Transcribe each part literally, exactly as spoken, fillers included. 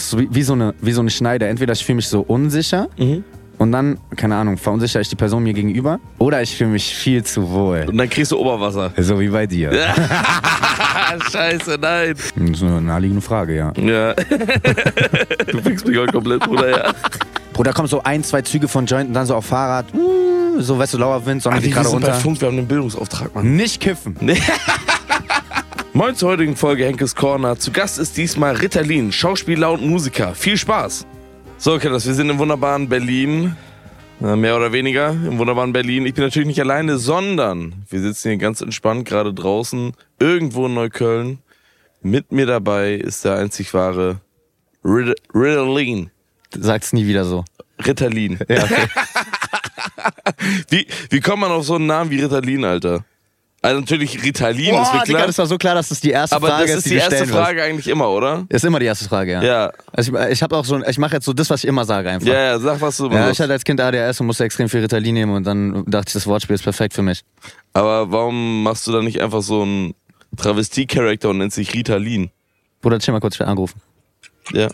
ist wie, wie, so eine, wie so eine Schneide. Entweder ich fühle mich so unsicher mhm. und dann, keine Ahnung, verunsichere ich die Person mir gegenüber. Oder ich fühle mich viel zu wohl. Und dann kriegst du Oberwasser. So wie bei dir. Scheiße, nein. Das ist eine naheliegende Frage, ja. Ja. Du fickst mich heute komplett, Bruder, ja. Bruder, kommt so ein, zwei Züge von Joint und dann so auf Fahrrad. So, weißt du, lauer Wind, Sonne Ach, geht gerade runter. Bei Funk, wir haben einen Bildungsauftrag, Mann. Nicht kiffen. Nee. Moin zur heutigen Folge Henkes Corner. Zu Gast ist diesmal Ritalin, Schauspieler und Musiker. Viel Spaß. So, okay, wir sind im wunderbaren Berlin. Mehr oder weniger im wunderbaren Berlin. Ich bin natürlich nicht alleine, sondern wir sitzen hier ganz entspannt gerade draußen, irgendwo in Neukölln. Mit mir dabei ist der einzig wahre Rit- Ritalin. Sag's nie wieder so. Ritalin. Ja, okay. wie, wie kommt man auf so einen Namen wie Ritalin, Alter? Also natürlich Ritalin, Boah, ist mir klar. Digga, das war so klar, dass das die erste aber Frage ist, das ist die die du erste stellen Frage wirst. eigentlich immer, oder? Ist immer die erste Frage, ja. Ja. Also ich ich habe auch so, ich mache jetzt so das, was ich immer sage einfach. Ja, ja, sag, was du Ja, machst. ich hatte als Kind A D H S und musste extrem viel Ritalin nehmen und dann dachte ich, das Wortspiel ist perfekt für mich. Aber warum machst du da nicht einfach so einen Travestie-Charakter und nennst dich Ritalin? Bruder, chill mal kurz, ich will anrufen. Ja.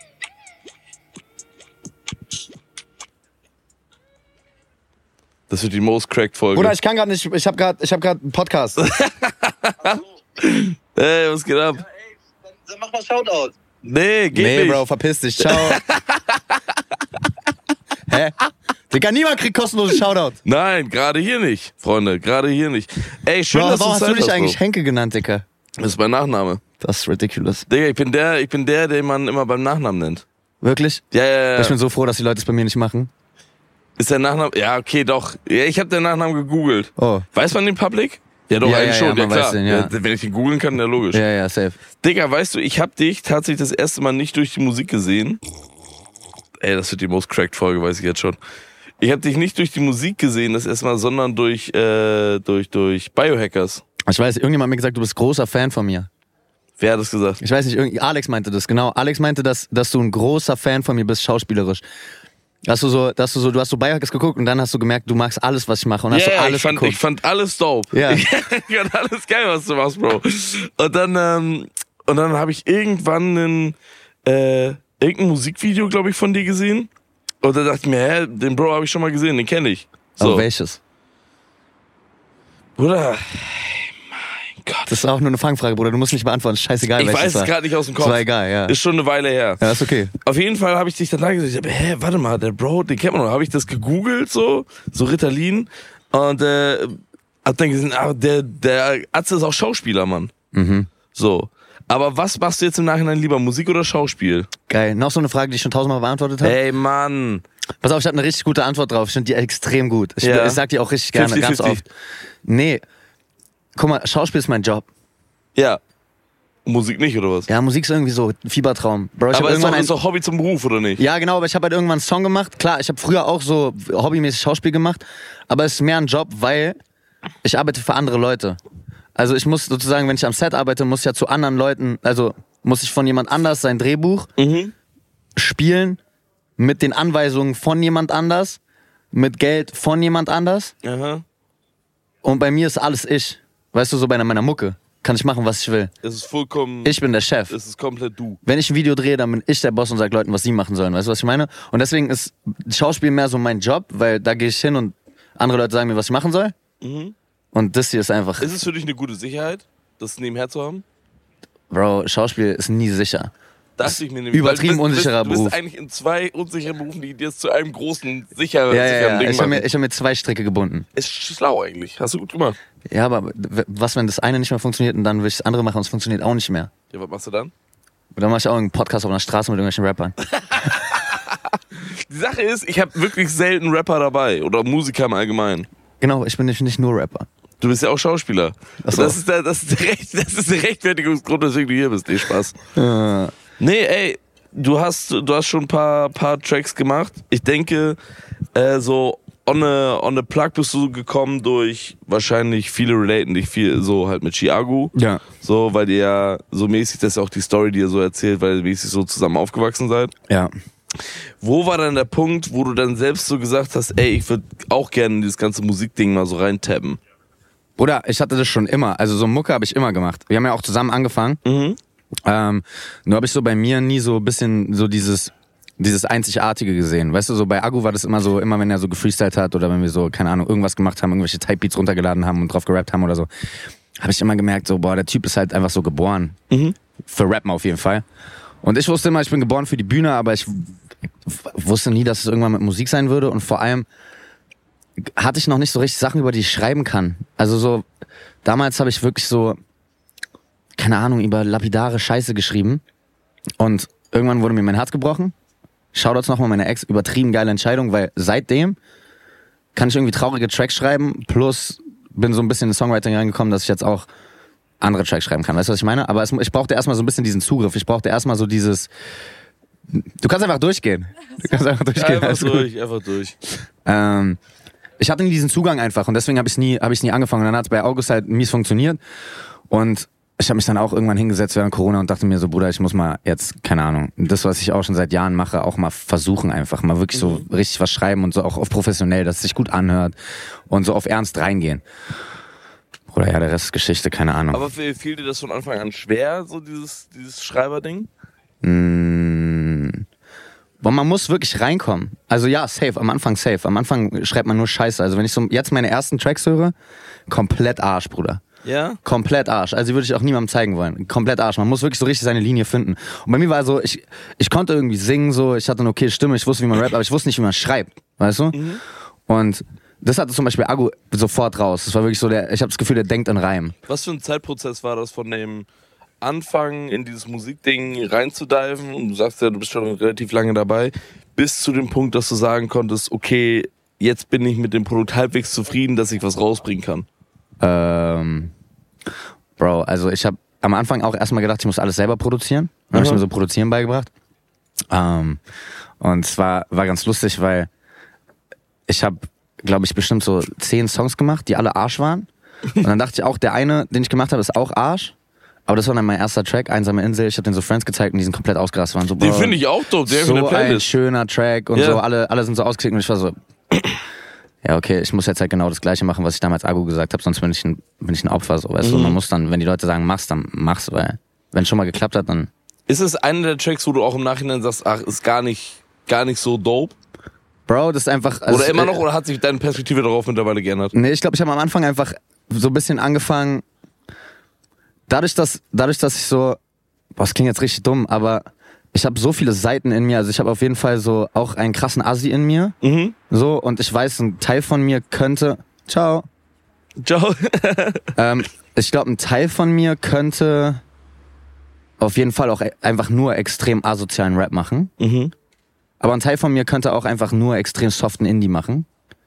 Das wird die most cracked Folge. Bruder, ich kann gerade nicht, ich habe gerade ich hab grad einen Podcast. Ey, was geht ab? Ja, ey, dann mach mal Shoutout. Nee, geht Nee, nicht. Bro, verpiss dich, ciao. Hä? Digga, niemand kriegt kostenlose Shoutout. Nein, gerade hier nicht, Freunde, gerade hier nicht. Ey, schön, Bro, dass warum du hast du dich Zeit eigentlich hast, Henke genannt, Digga? Bro. Das ist mein Nachname. Das ist ridiculous. Digga, ich bin der, ich bin der, den man immer beim Nachnamen nennt. Wirklich? Ja, ja, ja. Ich bin so froh, dass die Leute es bei mir nicht machen. Ist der Nachname? Ja, okay, doch. Ja, ich habe den Nachnamen gegoogelt. Oh. Weiß man den Public? Ja, doch, Ja, eigentlich ja, schon. ja, Ja, man klar. weiß den, ja. Ja, wenn ich den googeln kann, ja logisch. Ja, ja, safe. Digga, weißt du, ich hab dich tatsächlich das erste Mal nicht durch die Musik gesehen. Ey, das wird die most cracked Folge, weiß ich jetzt schon. Ich hab dich nicht durch die Musik gesehen, das erste Mal, sondern durch, äh, durch, durch Biohackers. Ich weiß, irgendjemand hat mir gesagt, du bist großer Fan von mir. Wer hat das gesagt? Ich weiß nicht, irgend- Alex meinte das, genau. Alex meinte, dass, dass du ein großer Fan von mir bist, schauspielerisch. Dass du so, dass du so, du hast so Biohackers geguckt und dann hast du gemerkt, du magst alles, was ich mache und hast Ja, du yeah, alles ich, fand, geguckt. ich fand alles dope. Ja. Ich fand alles geil, was du machst, Bro. Und dann, ähm, und dann habe ich irgendwann ein, äh, irgendein Musikvideo, glaube ich, von dir gesehen. Und dann dachte ich mir, hä, den Bro habe ich schon mal gesehen, den kenne ich. So. Aber welches? Bruder, mein Gott. Das ist auch nur eine Fangfrage, Bruder. Du musst nicht beantworten. Scheißegal, Ich welches weiß es war. gerade nicht aus dem Kopf. Das war egal, ja. Ist schon eine Weile her. Ja, ist okay. Auf jeden Fall habe ich dich dann da gesagt, ich hab, hä, warte mal, der Bro, den kennt man noch. Habe ich das gegoogelt, so, so Ritalin. Und äh, hab dann gesehen, ah, der, der Atze ist auch Schauspieler, Mann. Mhm. So. Aber was machst du jetzt im Nachhinein lieber, Musik oder Schauspiel? Geil. Noch so eine Frage, die ich schon tausendmal beantwortet habe. Ey, Mann. Pass auf, ich habe eine richtig gute Antwort drauf. Ich finde die extrem gut. Ich, Ja. ich sag die auch richtig gerne, fünfzig ganz fünfzig. oft. Nee. Guck mal, Schauspiel ist mein Job. Ja. Musik nicht, oder was? Ja, Musik ist irgendwie so ein Fiebertraum. Bro, ich hab Aber ist irgendwann doch, ein ist doch Hobby zum Beruf, oder nicht? Ja, genau, aber ich habe halt irgendwann einen Song gemacht. Klar, ich habe früher auch so hobbymäßig Schauspiel gemacht, aber es ist mehr ein Job, weil ich arbeite für andere Leute. Also ich muss sozusagen, wenn ich am Set arbeite, muss ich ja zu anderen Leuten, also muss ich von jemand anders sein Drehbuch Mhm. spielen, mit den Anweisungen von jemand anders, mit Geld von jemand anders. Aha. Und bei mir ist alles ich. Weißt du, so bei meiner Mucke kann ich machen, was ich will. Es ist vollkommen... Ich bin der Chef. Es ist komplett du. Wenn ich ein Video drehe, dann bin ich der Boss und sage Leuten, was sie machen sollen. Weißt du, was ich meine? Und deswegen ist Schauspiel mehr so mein Job, weil da gehe ich hin und andere Leute sagen mir, was ich machen soll. Mhm. Und das hier ist einfach, Ist es für dich eine gute Sicherheit, das nebenher zu haben? Bro, Schauspiel ist nie sicher. Dachte ich mir nämlich. Übertrieben weil du bist, unsicherer du bist, Beruf. Du bist eigentlich in zwei unsicheren Berufen, die dir zu einem großen, sicheren, Ja, ja, sicheren ja. Ding Ich habe machen. mir, ich hab mir zwei Stricke gebunden. Ist schlau eigentlich. Hast du gut gemacht. Ja, aber w- was, wenn das eine nicht mehr funktioniert und dann will ich das andere machen und es funktioniert auch nicht mehr? Ja, was machst du dann? Und dann mache ich auch einen Podcast auf einer Straße mit irgendwelchen Rappern. Die Sache ist, ich habe wirklich selten Rapper dabei oder Musiker im Allgemeinen. Genau, ich bin nicht, nicht nur Rapper. Du bist ja auch Schauspieler. Ach so. Das ist der, das ist der, Recht, das ist der Rechtfertigungsgrund, weswegen du hier bist. Nee, Spaß. Äh, Nee, ey, du hast, du hast schon ein paar, paar Tracks gemacht. Ich denke, äh, so on a, on a Plug bist du gekommen durch wahrscheinlich viele relaten dich viel so halt mit Chiago. ja. So, weil ihr ja so mäßig, das ist ja auch die Story, die ihr so erzählt, weil ihr mäßig so zusammen aufgewachsen seid. Ja. Wo war dann der Punkt, wo du dann selbst so gesagt hast, ey, ich würde auch gerne in dieses ganze Musikding mal so reintappen? Bruder, ich hatte das schon immer. Also so Mucke habe ich immer gemacht. Wir haben ja auch zusammen angefangen. Mhm. Ähm, nur habe ich so bei mir nie so ein bisschen so dieses dieses Einzigartige gesehen. Weißt du, so bei Agu war das immer so, immer wenn er so gefreestylt hat oder wenn wir so, keine Ahnung, irgendwas gemacht haben, irgendwelche Typebeats runtergeladen haben und drauf gerappt haben oder so, habe ich immer gemerkt, so, boah, der Typ ist halt einfach so geboren. Mhm. Für Rappen auf jeden Fall. Und ich wusste immer, ich bin geboren für die Bühne, aber ich wusste nie, dass es irgendwann mit Musik sein würde und vor allem hatte ich noch nicht so richtig Sachen, über die ich schreiben kann. Also so, damals habe ich wirklich so, keine Ahnung, über lapidare Scheiße geschrieben und irgendwann wurde mir mein Herz gebrochen. Shoutouts nochmal meine Ex, übertrieben geile Entscheidung, weil seitdem kann ich irgendwie traurige Tracks schreiben, plus bin so ein bisschen in Songwriting reingekommen, dass ich jetzt auch andere Tracks schreiben kann. Weißt du, was ich meine? Aber es, ich brauchte erstmal so ein bisschen diesen Zugriff. Ich brauchte erstmal so dieses... Du kannst einfach durchgehen. Du kannst einfach durchgehen. Ja, einfach durch, einfach durch. Ähm, ich hatte nie diesen Zugang einfach und deswegen habe ich es nie, hab ich's nie angefangen. Und dann hat es bei August halt mies funktioniert und ich habe mich dann auch irgendwann hingesetzt während Corona und dachte mir so, Bruder, ich muss mal jetzt, keine Ahnung, das, was ich auch schon seit Jahren mache, auch mal versuchen einfach. Mal wirklich so mhm. richtig was schreiben und so auch auf professionell, dass es sich gut anhört und so auf Ernst reingehen. Oder ja, der Rest ist Geschichte, keine Ahnung. Aber fiel dir das von Anfang an schwer, so dieses, dieses Schreiberding? Mmh. Boah, man muss wirklich reinkommen. Also ja, safe, am Anfang safe. Am Anfang schreibt man nur Scheiße. Also wenn ich so jetzt meine ersten Tracks höre, komplett Arsch, Bruder. Ja? Komplett Arsch. Also die würde ich auch niemandem zeigen wollen. Komplett Arsch. Man muss wirklich so richtig seine Linie finden. Und bei mir war so, ich, ich konnte irgendwie singen, so, ich hatte eine okay Stimme, ich wusste, wie man rappt, aber ich wusste nicht, wie man schreibt. Weißt du? Mhm. Und das hatte zum Beispiel Agu sofort raus. Das war wirklich so, der, ich habe das Gefühl, der denkt in Reimen. Was für ein Zeitprozess war das von dem Anfang in dieses Musikding reinzudiven? Und du sagst ja, du bist schon relativ lange dabei. Bis zu dem Punkt, dass du sagen konntest, okay, jetzt bin ich mit dem Produkt halbwegs zufrieden, dass ich was rausbringen kann. Ähm, Bro, also ich habe am Anfang auch erstmal gedacht, ich muss alles selber produzieren. Dann habe ich mir so Produzieren beigebracht. Ähm, und es war, war ganz lustig, weil ich habe, glaube ich, bestimmt so zehn Songs gemacht, die alle Arsch waren. Und dann dachte ich auch, der eine, den ich gemacht habe, ist auch Arsch. Aber das war dann mein erster Track, Einsame Insel. Ich habe den so Friends gezeigt und die sind komplett ausgerastet. Waren so, den finde ich auch dope, der so eine Playlist. Ein schöner Track und yeah. so, alle, alle sind so ausgeklickt und ich war so... Ja, okay, ich muss jetzt halt genau das Gleiche machen, was ich damals Agu gesagt habe, sonst bin ich ein, bin ich ein Opfer, so, weißt mhm. du. Man muss dann, wenn die Leute sagen, mach's, dann mach's, weil wenn es schon mal geklappt hat, dann... Ist es einer der Tracks, wo du auch im Nachhinein sagst, ach, ist gar nicht, gar nicht so dope? Bro, das ist einfach... Also oder immer noch, oder hat sich deine Perspektive darauf mittlerweile geändert? Nee, ich glaube, ich habe am Anfang einfach so ein bisschen angefangen, dadurch, dass, dadurch, dass ich so... Boah, das klingt jetzt richtig dumm, aber... Ich habe so viele Seiten in mir, also ich habe auf jeden Fall so auch einen krassen Assi in mir. Mhm. So, und ich weiß, ein Teil von mir könnte. Ciao. Ciao. ähm, ich glaube, ein Teil von mir könnte auf jeden Fall auch einfach nur extrem asozialen Rap machen. Mhm. Aber ein Teil von mir könnte auch einfach nur extrem soften Indie machen.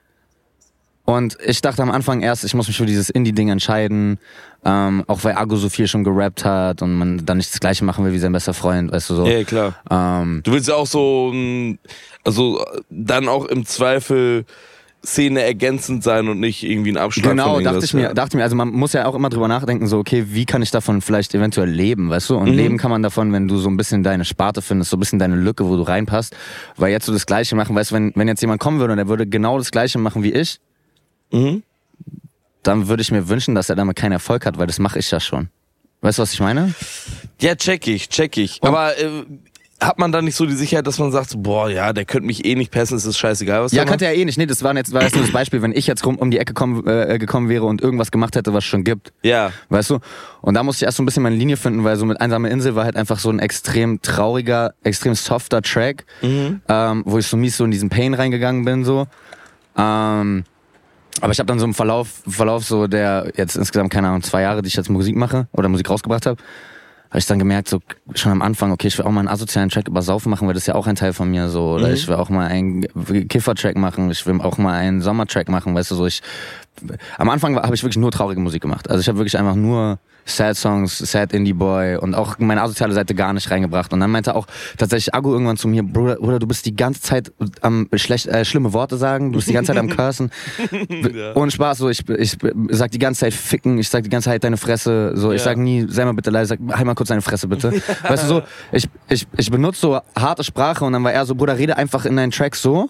Und ich dachte am Anfang erst, ich muss mich für dieses Indie-Ding entscheiden, ähm, auch weil Agu so viel schon gerappt hat und man dann nicht das Gleiche machen will wie sein bester Freund, weißt du so. Ja, klar. Ähm, du willst ja auch so, also dann auch im Zweifel Szene ergänzend sein und nicht irgendwie ein Abschlag. Genau, dachte ich mir, dachte mir, also man muss ja auch immer drüber nachdenken, so okay, wie kann ich davon vielleicht eventuell leben, weißt du? Und mhm. leben kann man davon, wenn du so ein bisschen deine Sparte findest, so ein bisschen deine Lücke, wo du reinpasst. Weil jetzt so das Gleiche machen, weißt du, wenn, wenn jetzt jemand kommen würde und der würde genau das Gleiche machen wie ich, mhm. dann würde ich mir wünschen, dass er damit keinen Erfolg hat, weil das mache ich ja schon. Weißt du, was ich meine? Ja, check ich, check ich. Und aber äh, hat man da nicht so die Sicherheit, dass man sagt, so, boah, ja, der könnte mich eh nicht passen, es ist scheißegal, was ja, der könnte er eh nicht. Nee, das war jetzt, war jetzt nur das Beispiel, wenn ich jetzt rum um die Ecke kommen, äh, gekommen wäre und irgendwas gemacht hätte, was es schon gibt. Ja. Weißt du? Und da musste ich erst so ein bisschen meine Linie finden, weil so mit Einsame Insel war halt einfach so ein extrem trauriger, extrem softer Track, mhm. ähm, wo ich so mies so in diesen Pain reingegangen bin, so. Ähm, aber ich habe dann so im Verlauf, Verlauf so der jetzt insgesamt, keine Ahnung, zwei Jahre, die ich jetzt Musik mache oder Musik rausgebracht habe, habe ich dann gemerkt, so schon am Anfang, okay, ich will auch mal einen asozialen Track über Saufen machen, weil das ist ja auch ein Teil von mir, so. Oder mhm. ich will auch mal einen Kiffer-Track machen, ich will auch mal einen Sommer-Track machen, weißt du, so. Ich am Anfang habe ich wirklich nur traurige Musik gemacht. Also ich habe wirklich einfach nur Sad Songs, Sad Indie Boy und auch meine asoziale Seite gar nicht reingebracht. Und dann meinte auch tatsächlich Agu irgendwann zu mir, Bruder, Bruder du bist die ganze Zeit am schlecht, äh, schlimme Worte sagen, du bist die ganze Zeit am Cursen. Ja. Ohne Spaß, so ich, ich sag die ganze Zeit ficken, ich sag die ganze Zeit deine Fresse, so ich ja. sag nie, sei mal bitte leise, sag halt mal kurz deine Fresse bitte. Ja. Weißt du so, ich, ich, ich benutze so harte Sprache und dann war er so, Bruder, rede einfach in deinen Tracks so,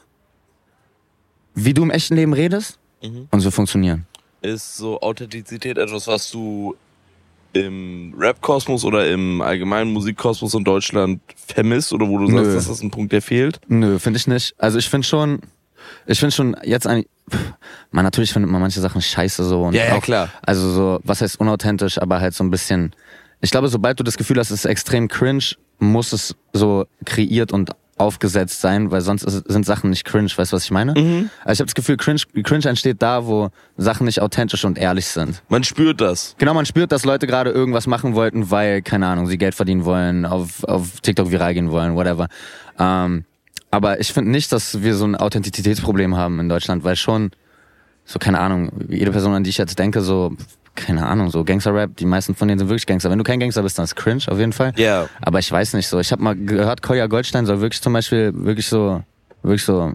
wie du im echten Leben redest. Mhm. Und so funktionieren. Ist so Authentizität etwas, was du im Rap-Kosmos oder im allgemeinen Musikkosmos in Deutschland vermisst oder wo du sagst, Nö. das ist ein Punkt, der fehlt? Nö, finde ich nicht. Also ich finde schon, ich finde schon jetzt eigentlich, man, natürlich findet man manche Sachen scheiße so. Und Ja, ja, auch, klar. Also so, was heißt unauthentisch, aber halt so ein bisschen, ich glaube, sobald du das Gefühl hast, es ist extrem cringe, muss es so kreiert und aufgesetzt sein, weil sonst ist, sind Sachen nicht cringe, weißt du, was ich meine? Mhm. Also ich habe das Gefühl, cringe, cringe entsteht da, wo Sachen nicht authentisch und ehrlich sind. Man spürt das. Genau, man spürt, dass Leute gerade irgendwas machen wollten, weil, keine Ahnung, sie Geld verdienen wollen, auf, auf TikTok viral gehen wollen, whatever. Ähm, aber ich finde nicht, dass wir so ein Authentizitätsproblem haben in Deutschland, weil schon, so keine Ahnung, jede Person, an die ich jetzt denke, so, keine Ahnung, so Gangster-Rap, die meisten von denen sind wirklich Gangster. Wenn du kein Gangster bist, dann ist cringe, auf jeden Fall. Ja. Yeah. Aber ich weiß nicht so. Ich habe mal gehört, Kolja Goldstein soll wirklich zum Beispiel wirklich so, wirklich so,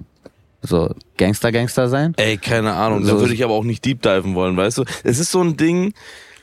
so Gangster-Gangster sein. Ey, keine Ahnung, So- da würde ich aber auch nicht deep diven wollen, weißt du? Es ist so ein Ding,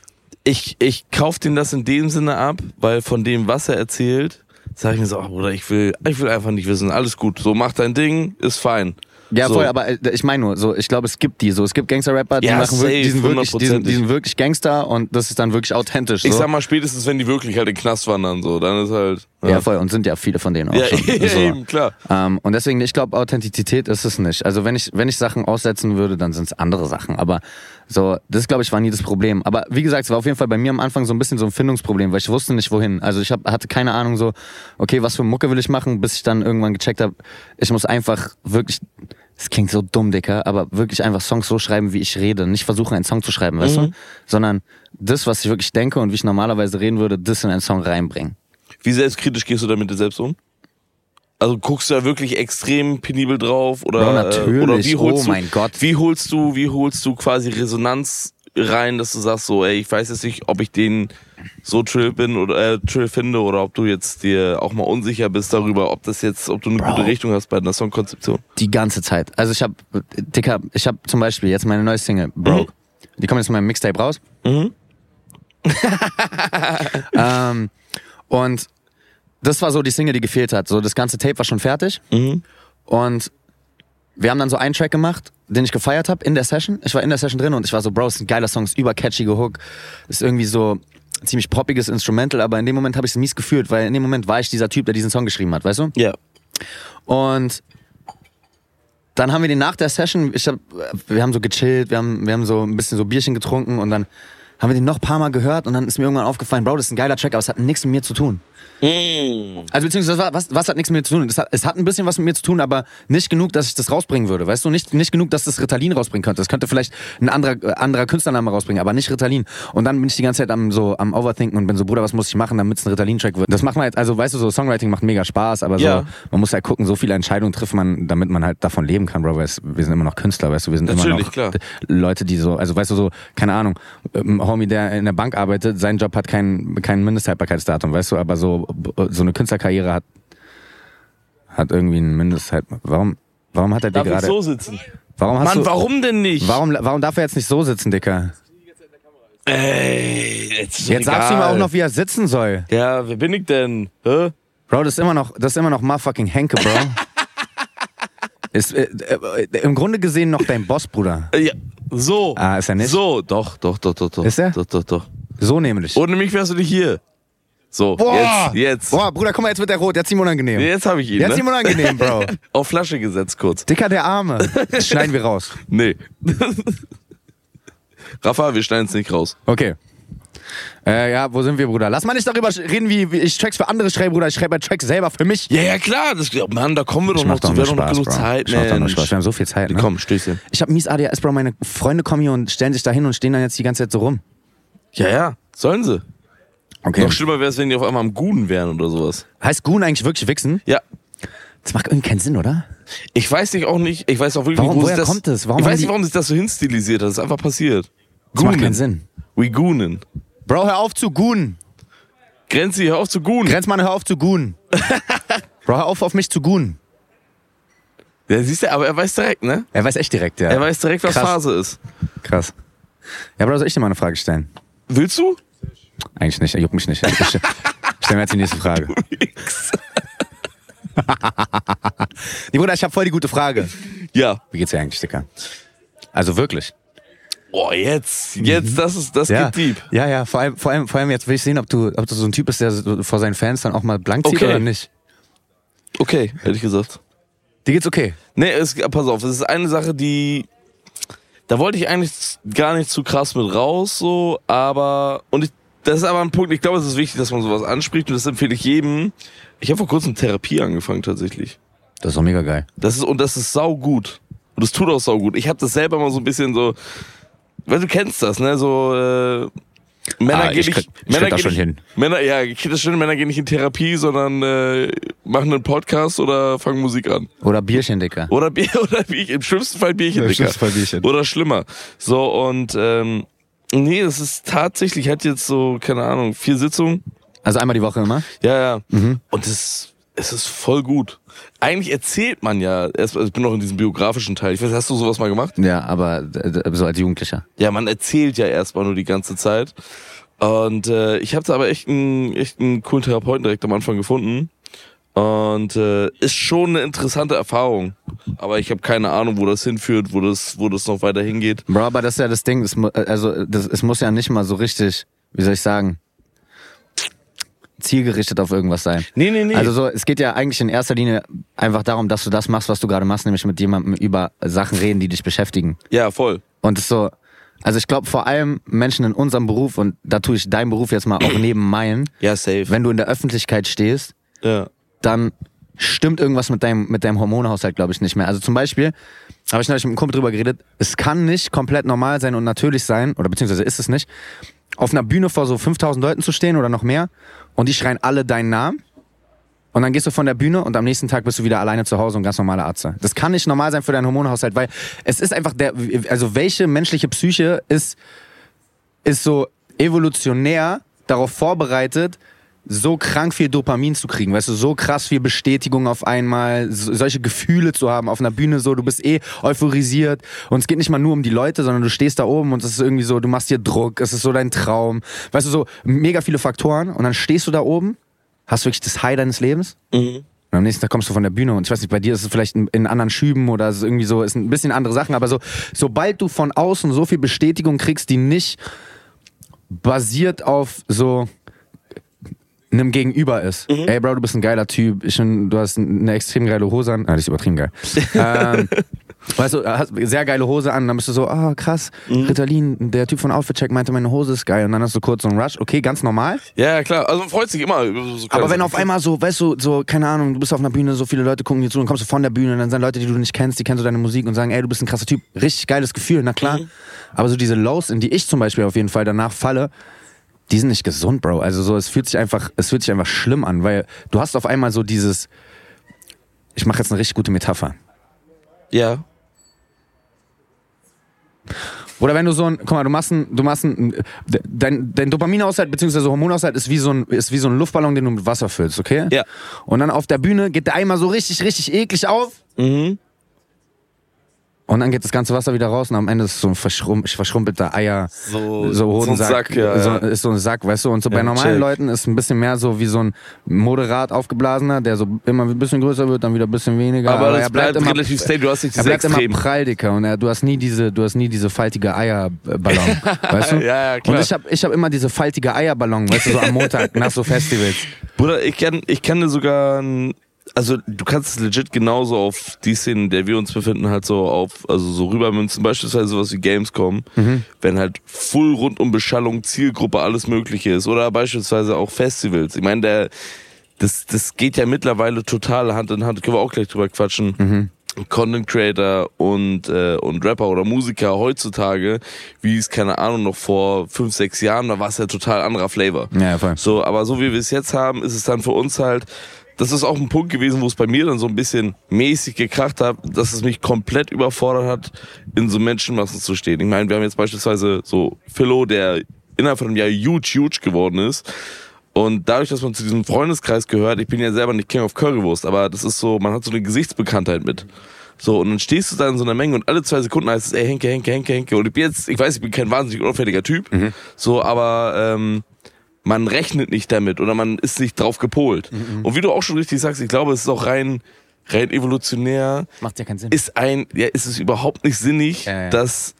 ich, ich kauf den das in dem Sinne ab, weil von dem, was er erzählt, sage ich mir so, ach, Bruder, ich will, ich will einfach nicht wissen, alles gut, so mach dein Ding, ist fein. Ja, so. voll, aber äh, ich meine nur, so, ich glaube, es gibt die so. Es gibt Gangster-Rapper, die Ja, machen wirklich, die sind safe, wirklich, die sind, die sind wirklich Gangster und das ist dann wirklich authentisch. So. Ich sag mal, spätestens wenn die wirklich halt in den Knast wandern, so, dann ist halt. Ja, voll, und sind ja viele von denen auch Ja, schon. ja, so. eben, klar. Ähm, und deswegen, ich glaube, Authentizität ist es nicht. Also wenn ich, wenn ich Sachen aussetzen würde, dann sind es andere Sachen. Aber so, das glaube ich war nie das Problem. Aber wie gesagt, es war auf jeden Fall bei mir am Anfang so ein bisschen so ein Findungsproblem, weil ich wusste nicht wohin. Also ich hab, hatte keine Ahnung so, okay, was für Mucke will ich machen, bis ich dann irgendwann gecheckt habe, ich muss einfach wirklich, es klingt so dumm, Dicker, aber wirklich einfach Songs so schreiben, wie ich rede. Nicht versuchen, einen Song zu schreiben, weißt Mhm. du? Sondern das, was ich wirklich denke und wie ich normalerweise reden würde, das in einen Song reinbringen. Wie selbstkritisch gehst du da mit dir selbst um? Also guckst du da wirklich extrem penibel drauf oder, Bro, äh, natürlich. oder wie holst Oh du, mein Gott. Wie holst du, wie holst du quasi Resonanz rein, dass du sagst so, ey, ich weiß jetzt nicht, ob ich den so trill bin oder äh, trill finde oder ob du jetzt dir auch mal unsicher bist darüber, ob das jetzt, ob du eine Bro. gute Richtung hast bei einer Songkonzeption. Die ganze Zeit. Also ich habe, Dicker, ich habe zum Beispiel jetzt meine neue Single, Broke. Die kommt jetzt in meinem Mixtape raus. Mhm. ähm, und das war so die Single, die gefehlt hat. So, das ganze Tape war schon fertig. Mhm. Und wir haben dann so einen Track gemacht, den ich gefeiert habe in der Session. Ich war in der Session drin und ich war so, Bro, ist ein geiler Song, ist übercatchige Hook. Ist irgendwie so ein ziemlich poppiges Instrumental, aber in dem Moment habe ich es mies gefühlt, weil in dem Moment war ich dieser Typ, der diesen Song geschrieben hat, weißt du? Ja. Und dann haben wir den nach der Session, ich hab, wir haben so gechillt, wir haben, wir haben so ein bisschen so Bierchen getrunken und dann haben wir den noch ein paar Mal gehört und dann ist mir irgendwann aufgefallen, Bro, das ist ein geiler Track, aber es hat nichts mit mir zu tun. Mhm. Also beziehungsweise, was, was hat nichts mit mir zu tun? Es hat, es hat ein bisschen was mit mir zu tun, aber nicht genug, dass ich das rausbringen würde, weißt du? Nicht, nicht genug, dass das Ritalin rausbringen könnte. Das könnte vielleicht ein anderer, äh, anderer Künstlername rausbringen, aber nicht Ritalin. Und dann bin ich die ganze Zeit am, so, am Overthinken und bin so, Bruder, was muss ich machen, damit es ein Ritalin-Track wird? Das macht man jetzt, also weißt du, so Songwriting macht mega Spaß, aber so, Ja. man muss halt gucken, so viele Entscheidungen trifft man, damit man halt davon leben kann, Bro, weil es, wir sind immer noch Künstler, weißt du, wir sind immer Natürlich, noch klar. Leute, die so, also weißt du, so, keine Ahnung, ein Homie, der in der Bank arbeitet, sein Job hat kein, kein Mindesthaltbarkeitsdatum, weißt du, aber so, so eine Künstlerkarriere hat, hat irgendwie ein Mindesthalt. Warum, warum hat er dir Darf ich gerade, so sitzen? warum hast Mann, du, warum denn nicht? warum, warum darf er jetzt nicht so sitzen, Dicker? Ey, jetzt, ist doch Jetzt sagst du ihm egal. auch noch, wie er sitzen soll. Ja, wer bin ich denn? Hä? Bro, das ist immer noch, das ist immer noch motherfucking Henke, Bro. Ist, äh, äh, im Grunde gesehen noch dein Boss, Bruder. Äh, Ja, so. Ah, ist er nicht? So, doch, doch, doch, doch, doch. Ist er? Doch, doch, doch. So nämlich. Ohne mich wärst du nicht hier. So, Boah! jetzt, jetzt. Boah, Bruder, guck mal, jetzt wird der rot, jetzt ist ihm unangenehm. Jetzt habe ich ihn, Jetzt ist ihm ne? unangenehm, Bro. Auf Flasche gesetzt kurz. Dicker, der Arme. Das schneiden wir raus. Nee. Rafa, wir schneiden es nicht raus. Okay. Äh, ja, wo sind wir, Bruder? Lass mal nicht darüber reden, wie, wie ich Tracks für andere schreibe, Bruder. Ich schreibe ja Tracks selber für mich. Ja, ja, klar. Das, Mann, da kommen wir doch Ich noch mach doch zu. nur Wir haben noch Spaß, genug Bro. Zeit, Ich mach doch nur Mensch. Spaß. Wir haben so viel Zeit, ne? Komm, Stößchen. Ich hab mies A D H S, Bro. Meine Freunde kommen hier und stellen sich da hin und stehen dann jetzt die ganze Zeit so rum. Ja, ja, sollen sie. Okay. Noch schlimmer wäre es, wenn die auf einmal am Guden wären oder sowas. Heißt Goon eigentlich wirklich wichsen? Ja. Das macht irgendwie keinen Sinn, oder? Ich weiß nicht auch nicht, ich weiß auch wirklich Warum- nicht, wo woher sich das, kommt es? Warum ich haben weiß die- nicht, warum sich das so hinstilisiert hat. Das ist einfach passiert. Das macht keinen Sinn. We goonen. Bro, hör auf zu Goon. Grenzi, hör auf zu goonen. Grenzmann, hör auf zu Goon. Bro, hör auf, auf mich zu Goon. Ja, siehst du, aber er weiß direkt, ne? Er weiß echt direkt, ja. Er weiß direkt, was Krass. Phase ist. Krass. Ja, Bro, soll ich dir mal eine Frage stellen? Willst du? Eigentlich Eigentlich nicht, juckt mich nicht. Ich stell stell mir jetzt die nächste Frage. Nee, Bruder, ich habe voll die gute Frage. Ja. Wie geht's dir eigentlich, Dicker? Also wirklich. Boah, jetzt, jetzt, das ist, das Ja. geht deep. Ja, ja, vor allem, vor allem, vor allem jetzt will ich sehen, ob du, ob du so ein Typ bist, der so vor seinen Fans dann auch mal blank zieht Okay. oder nicht. Okay, hätte ich gesagt. Dir geht's okay. Nee, es, pass auf, es ist eine Sache, die, da wollte ich eigentlich gar nicht zu krass mit raus, so, aber, und ich, das ist aber ein Punkt, ich glaube, es ist wichtig, dass man sowas anspricht und das empfehle ich jedem. Ich habe vor kurzem Therapie angefangen, tatsächlich. Das ist doch mega geil. Das ist, und das ist saugut. Und das tut auch saugut. Ich habe das selber mal so ein bisschen so, weil du kennst das, ne, so, äh, Männer Ah, gehen ich nicht, krieg- ich Männer krieg das gehen schon nicht, hin. Männer, ja, ich krieg das schon, Männer gehen nicht in Therapie, sondern äh, machen einen Podcast oder fangen Musik an. Oder Bierchen, Dicker. Oder Bier, oder Bier, im schlimmsten Fall Bierchen, Im Dicker. schlimmsten Fall Bierchen. Oder schlimmer. So, und ähm, nee, das ist tatsächlich, ich hatte jetzt so, keine Ahnung, vier Sitzungen. Also einmal die Woche immer? Ja, ja. Mhm. Und es, es ist voll gut. Eigentlich erzählt man ja, erst, also ich bin noch in diesem biografischen Teil. Ich weiß, hast du sowas mal gemacht? Ja, aber äh, so als Jugendlicher. Ja, man erzählt ja erstmal nur die ganze Zeit. Und äh, ich habe da aber echt einen, echt einen coolen Therapeuten direkt am Anfang gefunden. Und äh, ist schon eine interessante Erfahrung. Aber ich habe keine Ahnung, wo das hinführt, wo das, wo das noch weiter hingeht. Bro, aber das ist ja das Ding, es, mu- also das, es muss ja nicht mal so richtig, wie soll ich sagen, zielgerichtet auf irgendwas sein. Nee, nee, nee. Also so, es geht ja eigentlich in erster Linie einfach darum, dass du das machst, was du gerade machst, nämlich mit jemandem über Sachen reden, die dich beschäftigen. ja, voll. Und es ist so, also ich glaube vor allem Menschen in unserem Beruf, und da tue ich deinen Beruf jetzt mal auch neben meinen, Ja, safe. wenn du in der Öffentlichkeit stehst, Ja. dann stimmt irgendwas mit deinem, mit deinem Hormonhaushalt, glaube ich, nicht mehr. Also zum Beispiel, habe ich neulich mit einem Kumpel drüber geredet, es kann nicht komplett normal sein und natürlich sein, oder beziehungsweise ist es nicht, auf einer Bühne vor so fünftausend Leuten zu stehen oder noch mehr und die schreien alle deinen Namen und dann gehst du von der Bühne und am nächsten Tag bist du wieder alleine zu Hause und ganz normaler Arzt. Das kann nicht normal sein für deinen Hormonhaushalt, weil es ist einfach der, also welche menschliche Psyche ist, ist so evolutionär darauf vorbereitet, so krank viel Dopamin zu kriegen, weißt du, so krass viel Bestätigung auf einmal, so, solche Gefühle zu haben auf einer Bühne, so, du bist eh euphorisiert und es geht nicht mal nur um die Leute, sondern du stehst da oben und es ist irgendwie so, du machst dir Druck, es ist so dein Traum, weißt du, so mega viele Faktoren und dann stehst du da oben, hast wirklich das High deines Lebens Mhm. und am nächsten Tag kommst du von der Bühne und ich weiß nicht, bei dir ist es vielleicht in, in anderen Schüben oder es ist irgendwie so, ist ein bisschen andere Sachen, aber so, sobald du von außen so viel Bestätigung kriegst, die nicht basiert auf so einem Gegenüber ist. Mhm. Ey, Bro, du bist ein geiler Typ. Ich find, du hast eine extrem geile Hose an. Ah, das ist übertrieben geil. ähm, weißt du, hast sehr geile Hose an. Dann bist du so, ah, oh, krass. Mhm. Ritalin, der Typ von Outfit Check meinte, meine Hose ist geil. Und dann hast du kurz so einen Rush. Okay, ganz normal. Ja, ja, klar. Also man freut sich immer über so kleine Aber wenn Sachen. auf einmal so, weißt du, so, keine Ahnung, du bist auf einer Bühne, so viele Leute gucken dir zu, dann kommst du von der Bühne, und dann sind Leute, die du nicht kennst, die kennen so deine Musik und sagen, ey, du bist ein krasser Typ. Richtig geiles Gefühl, na klar. Mhm. Aber so diese Lows, in die ich zum Beispiel auf jeden Fall danach falle, die sind nicht gesund, Bro. Also so, es fühlt sich einfach, es fühlt sich einfach schlimm an, weil du hast auf einmal so dieses, ich mache jetzt eine richtig gute Metapher. Ja. Oder wenn du so ein, guck mal, du machst ein, du machst ein, dein, dein Dopaminhaushalt bzw. Hormonhaushalt ist wie so ein, ist wie so ein Luftballon, den du mit Wasser füllst, okay? Ja. Und dann auf der Bühne geht der einmal so richtig, richtig eklig auf. Mhm. Und dann geht das ganze Wasser wieder raus und am Ende ist so ein verschrum verschrumpelter Eier, So, so Hodensack, so ein Sack, ja, so, ja. ist so ein Sack, weißt du? Und so bei Ja, normalen check. Leuten ist ein bisschen mehr so wie so ein moderat aufgeblasener, der so immer ein bisschen größer wird, dann wieder ein bisschen weniger. Aber, das er bleibt, immer, relativ stable, du hast nicht er diese bleibt Extrem. immer prall, Dicker. Und er, du hast nie diese, du hast nie diese faltige Eierballon, weißt du? Ja, ja, klar. Und ich hab, ich hab immer diese faltige Eierballon, weißt du, so am Montag nach so Festivals. Bruder, ich kann, ich kann dir sogar, ein- also du kannst es legit genauso auf die Szene, in der wir uns befinden, halt so auf, also so rübermünzen, beispielsweise sowas wie Gamescom, Mhm. wenn halt full rundum Beschallung, Zielgruppe, alles mögliche ist, oder beispielsweise auch Festivals. Ich meine, der, das, das geht ja mittlerweile total Hand in Hand, können wir auch gleich drüber quatschen. Mhm. Content Creator und, äh, und Rapper oder Musiker heutzutage, wie es, keine Ahnung, noch vor fünf, sechs Jahren, da war es ja total anderer Flavor. Ja, voll. So, aber so wie wir es jetzt haben, ist es dann für uns halt, das ist auch ein Punkt gewesen, wo es bei mir dann so ein bisschen mäßig gekracht hat, dass es mich komplett überfordert hat, in so Menschenmassen zu stehen. Ich meine, wir haben jetzt beispielsweise so Philo, der innerhalb von einem Jahr huge, huge geworden ist. Und dadurch, dass man zu diesem Freundeskreis gehört, ich bin ja selber nicht King of Currywurst, aber das ist so, man hat so eine Gesichtsbekanntheit mit. So, und dann stehst du da in so einer Menge und alle zwei Sekunden heißt es, ey, Henke, Henke, Henke, Henke. Und ich bin jetzt, ich weiß, ich bin kein wahnsinnig unauffälliger Typ, Mhm. so, aber ähm, man rechnet nicht damit oder man ist nicht drauf gepolt. Mhm. Und wie du auch schon richtig sagst, ich glaube, es ist auch rein, rein evolutionär, Macht ja keinen Sinn. ist ein, ja, ist es überhaupt nicht sinnig, Ja, ja. dass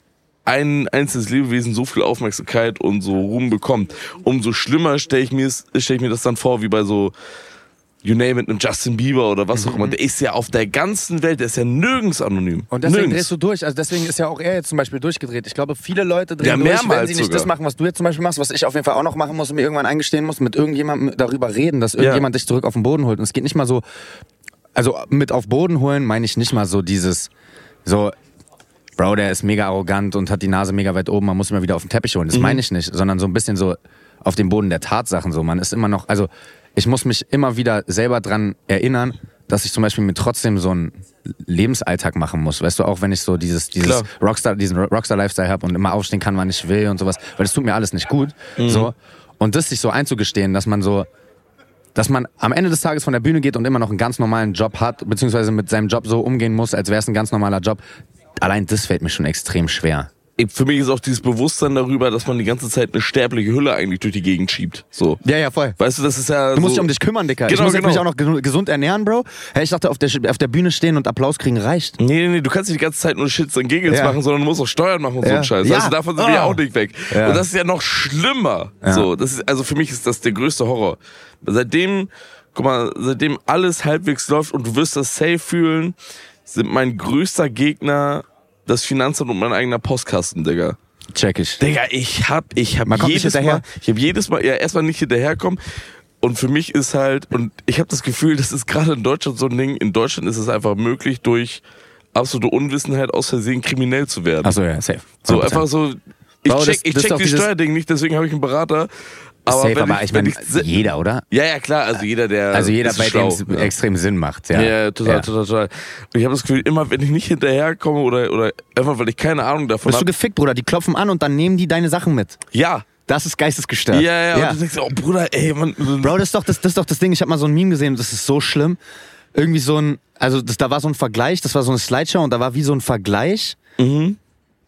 ein einzelnes Lebewesen so viel Aufmerksamkeit und so Ruhm bekommt. Umso schlimmer stelle ich, stell ich mir das dann vor, wie bei so You name it, einem Justin Bieber oder was auch immer. Der ist ja auf der ganzen Welt, der ist ja nirgends anonym. Und deswegen nirgends. drehst du durch. Also deswegen ist ja auch er jetzt zum Beispiel durchgedreht. Ich glaube, viele Leute drehen Ja, durch, wenn sie nicht sogar. das machen, was du jetzt zum Beispiel machst, was ich auf jeden Fall auch noch machen muss und mir irgendwann eingestehen muss, mit irgendjemandem darüber reden, dass irgendjemand dich zurück auf den Boden holt. Und es geht nicht mal so, also mit auf Boden holen meine ich nicht mal so dieses, so, Bro, der ist mega arrogant und hat die Nase mega weit oben, man muss ihn mal wieder auf den Teppich holen. Das Mhm. meine ich nicht, sondern so ein bisschen so auf den Boden der Tatsachen so. Man ist immer noch, also ich muss mich immer wieder selber dran erinnern, dass ich zum Beispiel mir trotzdem so einen Lebensalltag machen muss. Weißt du, auch wenn ich so dieses, dieses Rockstar, diesen Rockstar-Lifestyle habe und immer aufstehen kann, wann ich will und sowas, weil das tut mir alles nicht gut. Mhm. So. Und das sich so einzugestehen, dass man so, dass man am Ende des Tages von der Bühne geht und immer noch einen ganz normalen Job hat, beziehungsweise mit seinem Job so umgehen muss, als wäre es ein ganz normaler Job. Allein das fällt mir schon extrem schwer. Für mich ist auch dieses Bewusstsein darüber, dass man die ganze Zeit eine sterbliche Hülle eigentlich durch die Gegend schiebt. So. Ja, ja, voll. Weißt du, das ist ja Du musst so dich um dich kümmern, Dicker. Genau, ich muss genau. mich auch noch ges- gesund ernähren, Bro. Hey, ich dachte, auf der, auf der Bühne stehen und Applaus kriegen reicht. Nee, nee, nee, du kannst nicht die ganze Zeit nur Shits und Giggles Ja. machen, sondern du musst auch Steuern machen und so Ja. einen Scheiß. Ja. Weißt du, davon sind wir ja Oh. auch nicht weg. Ja. Und das ist ja noch schlimmer. Ja. So, das ist, also für mich ist das der größte Horror. Seitdem, guck mal, seitdem alles halbwegs läuft und du wirst das safe fühlen, sind mein größter Gegner das Finanzamt und mein eigener Postkasten, Digga. Check ich. Digga, ich hab, ich hab Man kommt nicht jedes hinterher. Mal, ich hab jedes Mal, ja, erstmal nicht hinterherkommen. Und für mich ist halt, und ich habe das Gefühl, das ist gerade in Deutschland so ein Ding, in Deutschland ist es einfach möglich, durch absolute Unwissenheit aus Versehen kriminell zu werden. Achso, ja, safe. So hundert Prozent. einfach so, ich Bro, check, das- ich das ist check doch die dieses- Steuerding nicht, deswegen habe ich einen Berater. Aber Safe, wenn aber ich, ich wenn meine, ich, se- jeder, oder? ja, ja, klar, also jeder, der Also jeder, ist bei schlau, dem es ja. extrem Sinn macht. Ja, Ja, ja, total, Ja. total, total. Und ich habe das Gefühl, immer wenn ich nicht hinterherkomme oder, oder einfach, weil ich keine Ahnung davon Bist du habe. gefickt, Bruder? Die klopfen an und dann nehmen die deine Sachen mit. Ja. Das ist geistesgestört. Ja, ja, und du denkst, oh Bruder, ey, man. Bro, das ist doch das, das, ist doch das Ding. Ich habe mal so ein Meme gesehen, das ist so schlimm. Irgendwie so ein, also das, da war so ein Vergleich, das war so eine Slideshow und da war wie so ein Vergleich, Mhm.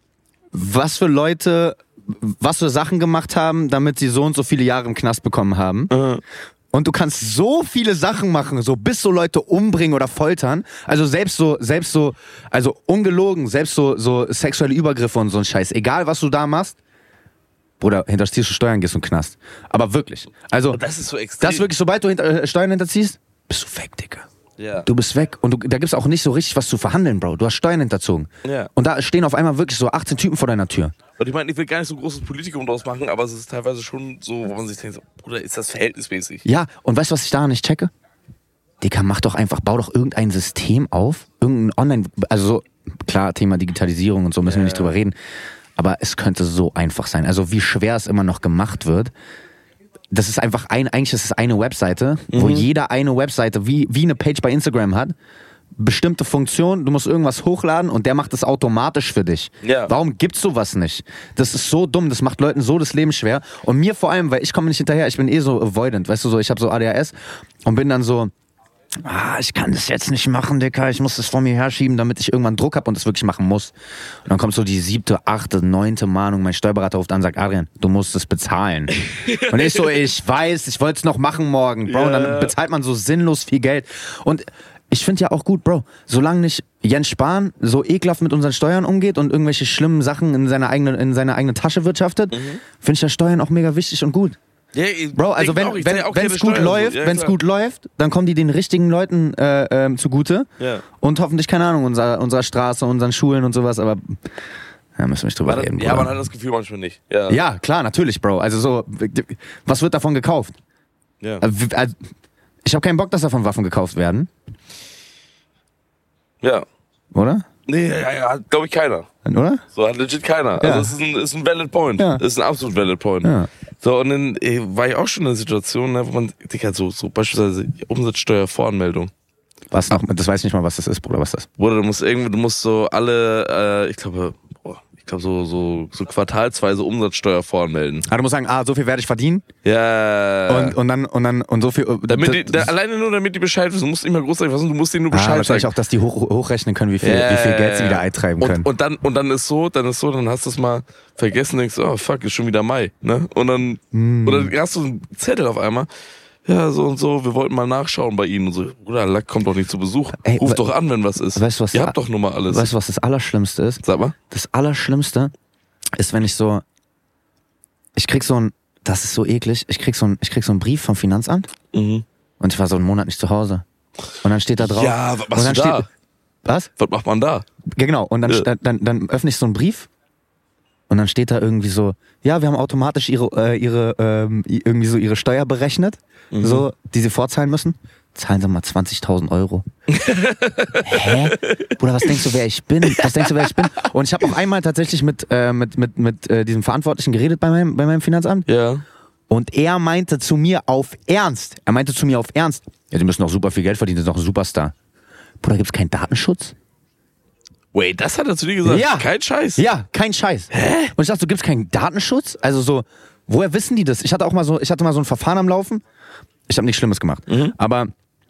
was für Leute, was für Sachen gemacht haben, damit sie so und so viele Jahre im Knast bekommen haben. Mhm. Und du kannst so viele Sachen machen, so bis so Leute umbringen oder foltern. Also selbst so, selbst so, also ungelogen, selbst so, so sexuelle Übergriffe und so ein Scheiß. Egal, was du da machst, Bruder, hinterziehst du Steuern, gehst du in den Knast. Aber wirklich. Also, Das ist so extrem. das wirklich, sobald du hinter, äh, Steuern hinterziehst, bist du weg, Digga. Ja. Du bist weg. Und du, da gibt's auch nicht so richtig was zu verhandeln, Bro. Du hast Steuern hinterzogen. Ja. Und da stehen auf einmal wirklich so achtzehn Typen vor deiner Tür. Und ich meine, ich will gar nicht so ein großes Politikum draus machen, aber es ist teilweise schon so, wo man sich denkt, so, Bruder, ist das verhältnismäßig? Ja, und weißt du, was ich da nicht checke? Digga, mach doch einfach, bau doch irgendein System auf. Irgendein Online, also so, klar, Thema Digitalisierung und so müssen wir nicht drüber reden. Aber es könnte so einfach sein. Also wie schwer es immer noch gemacht wird. Das ist einfach ein, eigentlich ist es eine Webseite, wo jeder eine Webseite wie, wie eine Page bei Instagram hat. Bestimmte Funktion, du musst irgendwas hochladen und der macht das automatisch für dich. Ja. Warum gibt's sowas nicht? Das ist so dumm, das macht Leuten so das Leben schwer. Und mir vor allem, weil ich komme nicht hinterher, ich bin eh so avoidant, weißt du so, ich habe so A D H S und bin dann so, ah, ich kann das jetzt nicht machen, Dicker, ich muss das vor mir herschieben, damit ich irgendwann Druck habe und das wirklich machen muss. Und dann kommt so die siebte, achte, neunte Mahnung, mein Steuerberater ruft an und sagt, Adrian, du musst es bezahlen. Und ich so, ich weiß, ich wollte es noch machen morgen, Bro. Und dann bezahlt man so sinnlos viel Geld. Und ich finde ja auch gut, Bro, solange nicht Jens Spahn so ekelhaft mit unseren Steuern umgeht und irgendwelche schlimmen Sachen in seine eigene, in seine eigene Tasche wirtschaftet, finde ich ja Steuern auch mega wichtig und gut. Ja, ich Bro, also denk wenn auch, ich wenn zahl auch wenn keine es gut Steuern, so. läuft, Ja, wenn es klar. gut läuft, dann kommen die den richtigen Leuten äh, ähm, zugute Ja. und hoffentlich keine Ahnung unserer unserer Straße, unseren Schulen und sowas. Aber da müssen wir nicht drüber Aber reden. das, ja, Bruder. man hat das Gefühl manchmal nicht. Ja. Ja, klar, natürlich, Bro. Also so, was wird davon gekauft? Ja. Also, also, ich habe keinen Bock, dass davon Waffen gekauft werden, ja. oder? Nee, ja, ja, hat, glaube ich, keiner. Oder? So hat legit keiner. Ja. Also es ist ein, ist ein valid point. Ja. Es ist ein absolut valid point. Ja. So, und dann ey, war ich auch schon in einer Situation, ne, wo man, Digga, so, so beispielsweise die Umsatzsteuervoranmeldung. Was noch? Das weiß ich nicht mal, was das ist, Bruder. Was ist das? Bruder, du musst irgendwie, du musst so alle, äh, ich glaube, boah, ich glaube so, so, so quartalsweise Umsatzsteuer voranmelden. Ah, du musst sagen, ah, so viel werde ich verdienen Ja. und und dann und dann und so viel. damit die, das, da, alleine nur damit die Bescheid wissen. Du musst nicht mal großartig was, du musst denen nur ah, Bescheid wahrscheinlich sagen. auch, dass die hoch, hochrechnen können, wie viel, Ja. wie viel Geld sie wieder eintreiben können. Und, und dann und dann ist so, dann ist so, dann hast du es mal vergessen, denkst du, oh fuck, ist schon wieder Mai, ne? Und dann Hm. oder hast du einen Zettel auf einmal. Ja, so und so, wir wollten mal nachschauen bei Ihnen und so. Bruder, Lack kommt doch nicht zu Besuch. Ey, Ruf we- doch an, wenn was ist. weißt du, was Ihr da- habt doch nun mal alles. Weißt du, was das Allerschlimmste ist? Sag mal. Das Allerschlimmste, ist, wenn ich so, ich krieg so ein, das ist so eklig, ich krieg so ein, ich krieg so einen Brief vom Finanzamt Mhm. und ich war so einen Monat nicht zu Hause. Und dann steht da drauf. Ja, was und machst dann du da? Steht, was? Was macht man da? Ja, genau. Und dann, Ja. dann, dann, dann öffne ich so einen Brief und dann steht da irgendwie so, ja, wir haben automatisch ihre, äh, ihre, ähm, irgendwie so ihre Steuer berechnet, Mhm. so, die sie vorzahlen müssen. Zahlen Sie mal zwanzigtausend Euro. Hä? Bruder, was denkst du, wer ich bin? Was denkst du, wer ich bin? Und ich habe auch einmal tatsächlich mit, äh, mit, mit, mit äh, diesem Verantwortlichen geredet bei meinem, bei meinem Finanzamt. Ja. Und er meinte zu mir auf Ernst, er meinte zu mir auf Ernst, ja, die müssen doch super viel Geld verdienen, die sind doch ein Superstar. Bruder, gibt's keinen Datenschutz? Wait, das hat er zu dir gesagt? Ja. Kein Scheiß? Ja, kein Scheiß. Hä? Und ich dachte, du gibst keinen Datenschutz? Also so, woher wissen die das? Ich hatte auch mal so, ich hatte mal so ein Verfahren am Laufen. Ich habe nichts Schlimmes gemacht. Mhm. Aber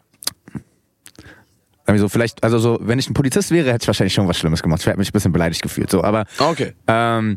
so vielleicht, also so, wenn ich ein Polizist wäre, hätte ich wahrscheinlich schon was Schlimmes gemacht. Ich hätte mich ein bisschen beleidigt gefühlt. So, aber Okay. ähm,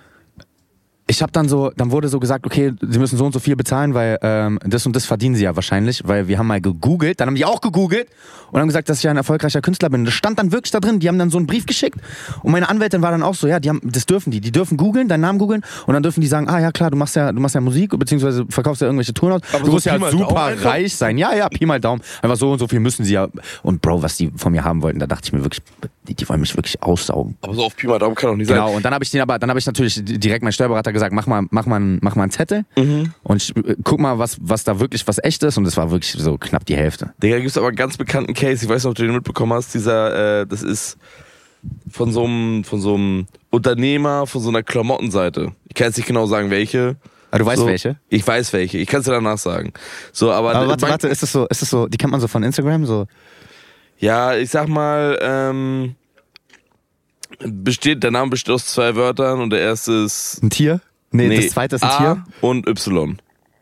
ich habe dann so, dann wurde so gesagt, okay, sie müssen so und so viel bezahlen, weil ähm, das und das verdienen sie ja wahrscheinlich, weil wir haben mal gegoogelt, dann haben die auch gegoogelt und haben gesagt, dass ich ein erfolgreicher Künstler bin. Das stand dann wirklich da drin, die haben dann so einen Brief geschickt und meine Anwältin war dann auch so, ja, die haben, das dürfen die, die dürfen googeln, deinen Namen googeln und dann dürfen die sagen, ah ja klar, du machst ja, du machst ja Musik, beziehungsweise verkaufst ja irgendwelche Touren aus, Aber du so musst ja Pi mal Daumen super einfach? reich sein, ja, ja, Pi mal Daumen, einfach so und so viel müssen sie ja und Bro, was die von mir haben wollten, da dachte ich mir wirklich, die, die wollen mich wirklich aussaugen. Aber so auf Pi mal Daumen kann doch nicht sein. Genau, und dann habe ich den aber, dann habe ich natürlich direkt meinen Steuerberater gesagt, mach mal, mach mal, mach mal einen Zettel Mhm. und ich, äh, guck mal, was, was da wirklich was echt ist und es war wirklich so knapp die Hälfte. Digga, da gibt's aber einen ganz bekannten Case, ich weiß nicht, ob du den mitbekommen hast, dieser, äh, das ist von so einem, von so einem Unternehmer, von so einer Klamottenseite. Ich kann jetzt nicht genau sagen, welche. Aber du weißt so, welche? Ich weiß welche, ich kann es dir danach sagen. So, aber, Aber warte, man- warte, ist das so, ist das so, die kennt man so von Instagram so? Ja, ich sag mal, ähm, besteht, der Name besteht aus zwei Wörtern und der erste ist Ein Tier? Nee, das zweite ist ein A Tier. und Y.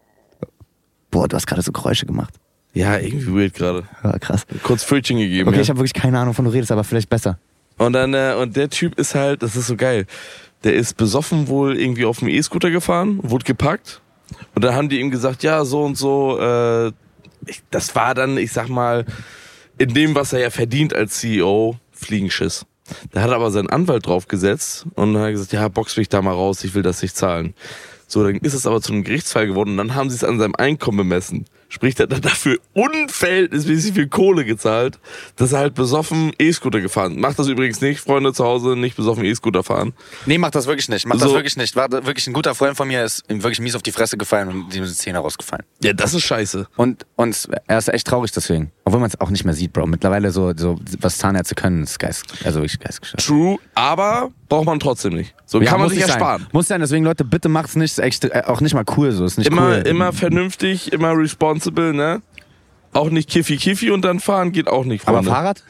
Boah, du hast gerade so Geräusche gemacht. Ja, irgendwie weird gerade. Ja, krass. Kurz Pfötchen gegeben. Okay, ja. ich habe wirklich keine Ahnung, von du redest, aber vielleicht besser. Und dann, äh, und der Typ ist halt, das ist so geil. Der ist besoffen wohl irgendwie auf dem E-Scooter gefahren, wurde gepackt. Und dann haben die ihm gesagt, ja, so und so, äh, ich, das war dann, ich sag mal, in dem, was er ja verdient als C E O, Fliegenschiss. Da hat aber sein Anwalt draufgesetzt und hat gesagt, ja, box mich da mal raus, ich will das nicht zahlen. So, dann ist es aber zu einem Gerichtsfall geworden und dann haben sie es an seinem Einkommen bemessen. Sprich, der hat dann dafür unverhältnismäßig viel Kohle gezahlt, dass er halt besoffen E-Scooter gefahren. Macht das übrigens nicht, Freunde zu Hause, nicht besoffen E-Scooter fahren. Nee, mach das wirklich nicht. Mach So. das wirklich nicht. War wirklich ein guter Freund von mir, ist ihm wirklich mies auf die Fresse gefallen und ihm sind Zähne rausgefallen. Ja, das ist scheiße. Und, und er ist echt traurig deswegen. Obwohl man es auch nicht mehr sieht, Bro. Mittlerweile so, so was Zahnärzte können, ist geist, also wirklich geistgestört. True, aber braucht man trotzdem nicht. So Ja, kann man muss sich nicht ersparen. Sein. Muss sein, deswegen Leute, bitte macht's nicht, ist echt, äh, auch nicht mal cool so, ist nicht Immer, cool. immer vernünftig, immer responsible, ne? Auch nicht Kiffi Kiffi und dann fahren geht auch nicht, Aber Freunde. Fahrrad?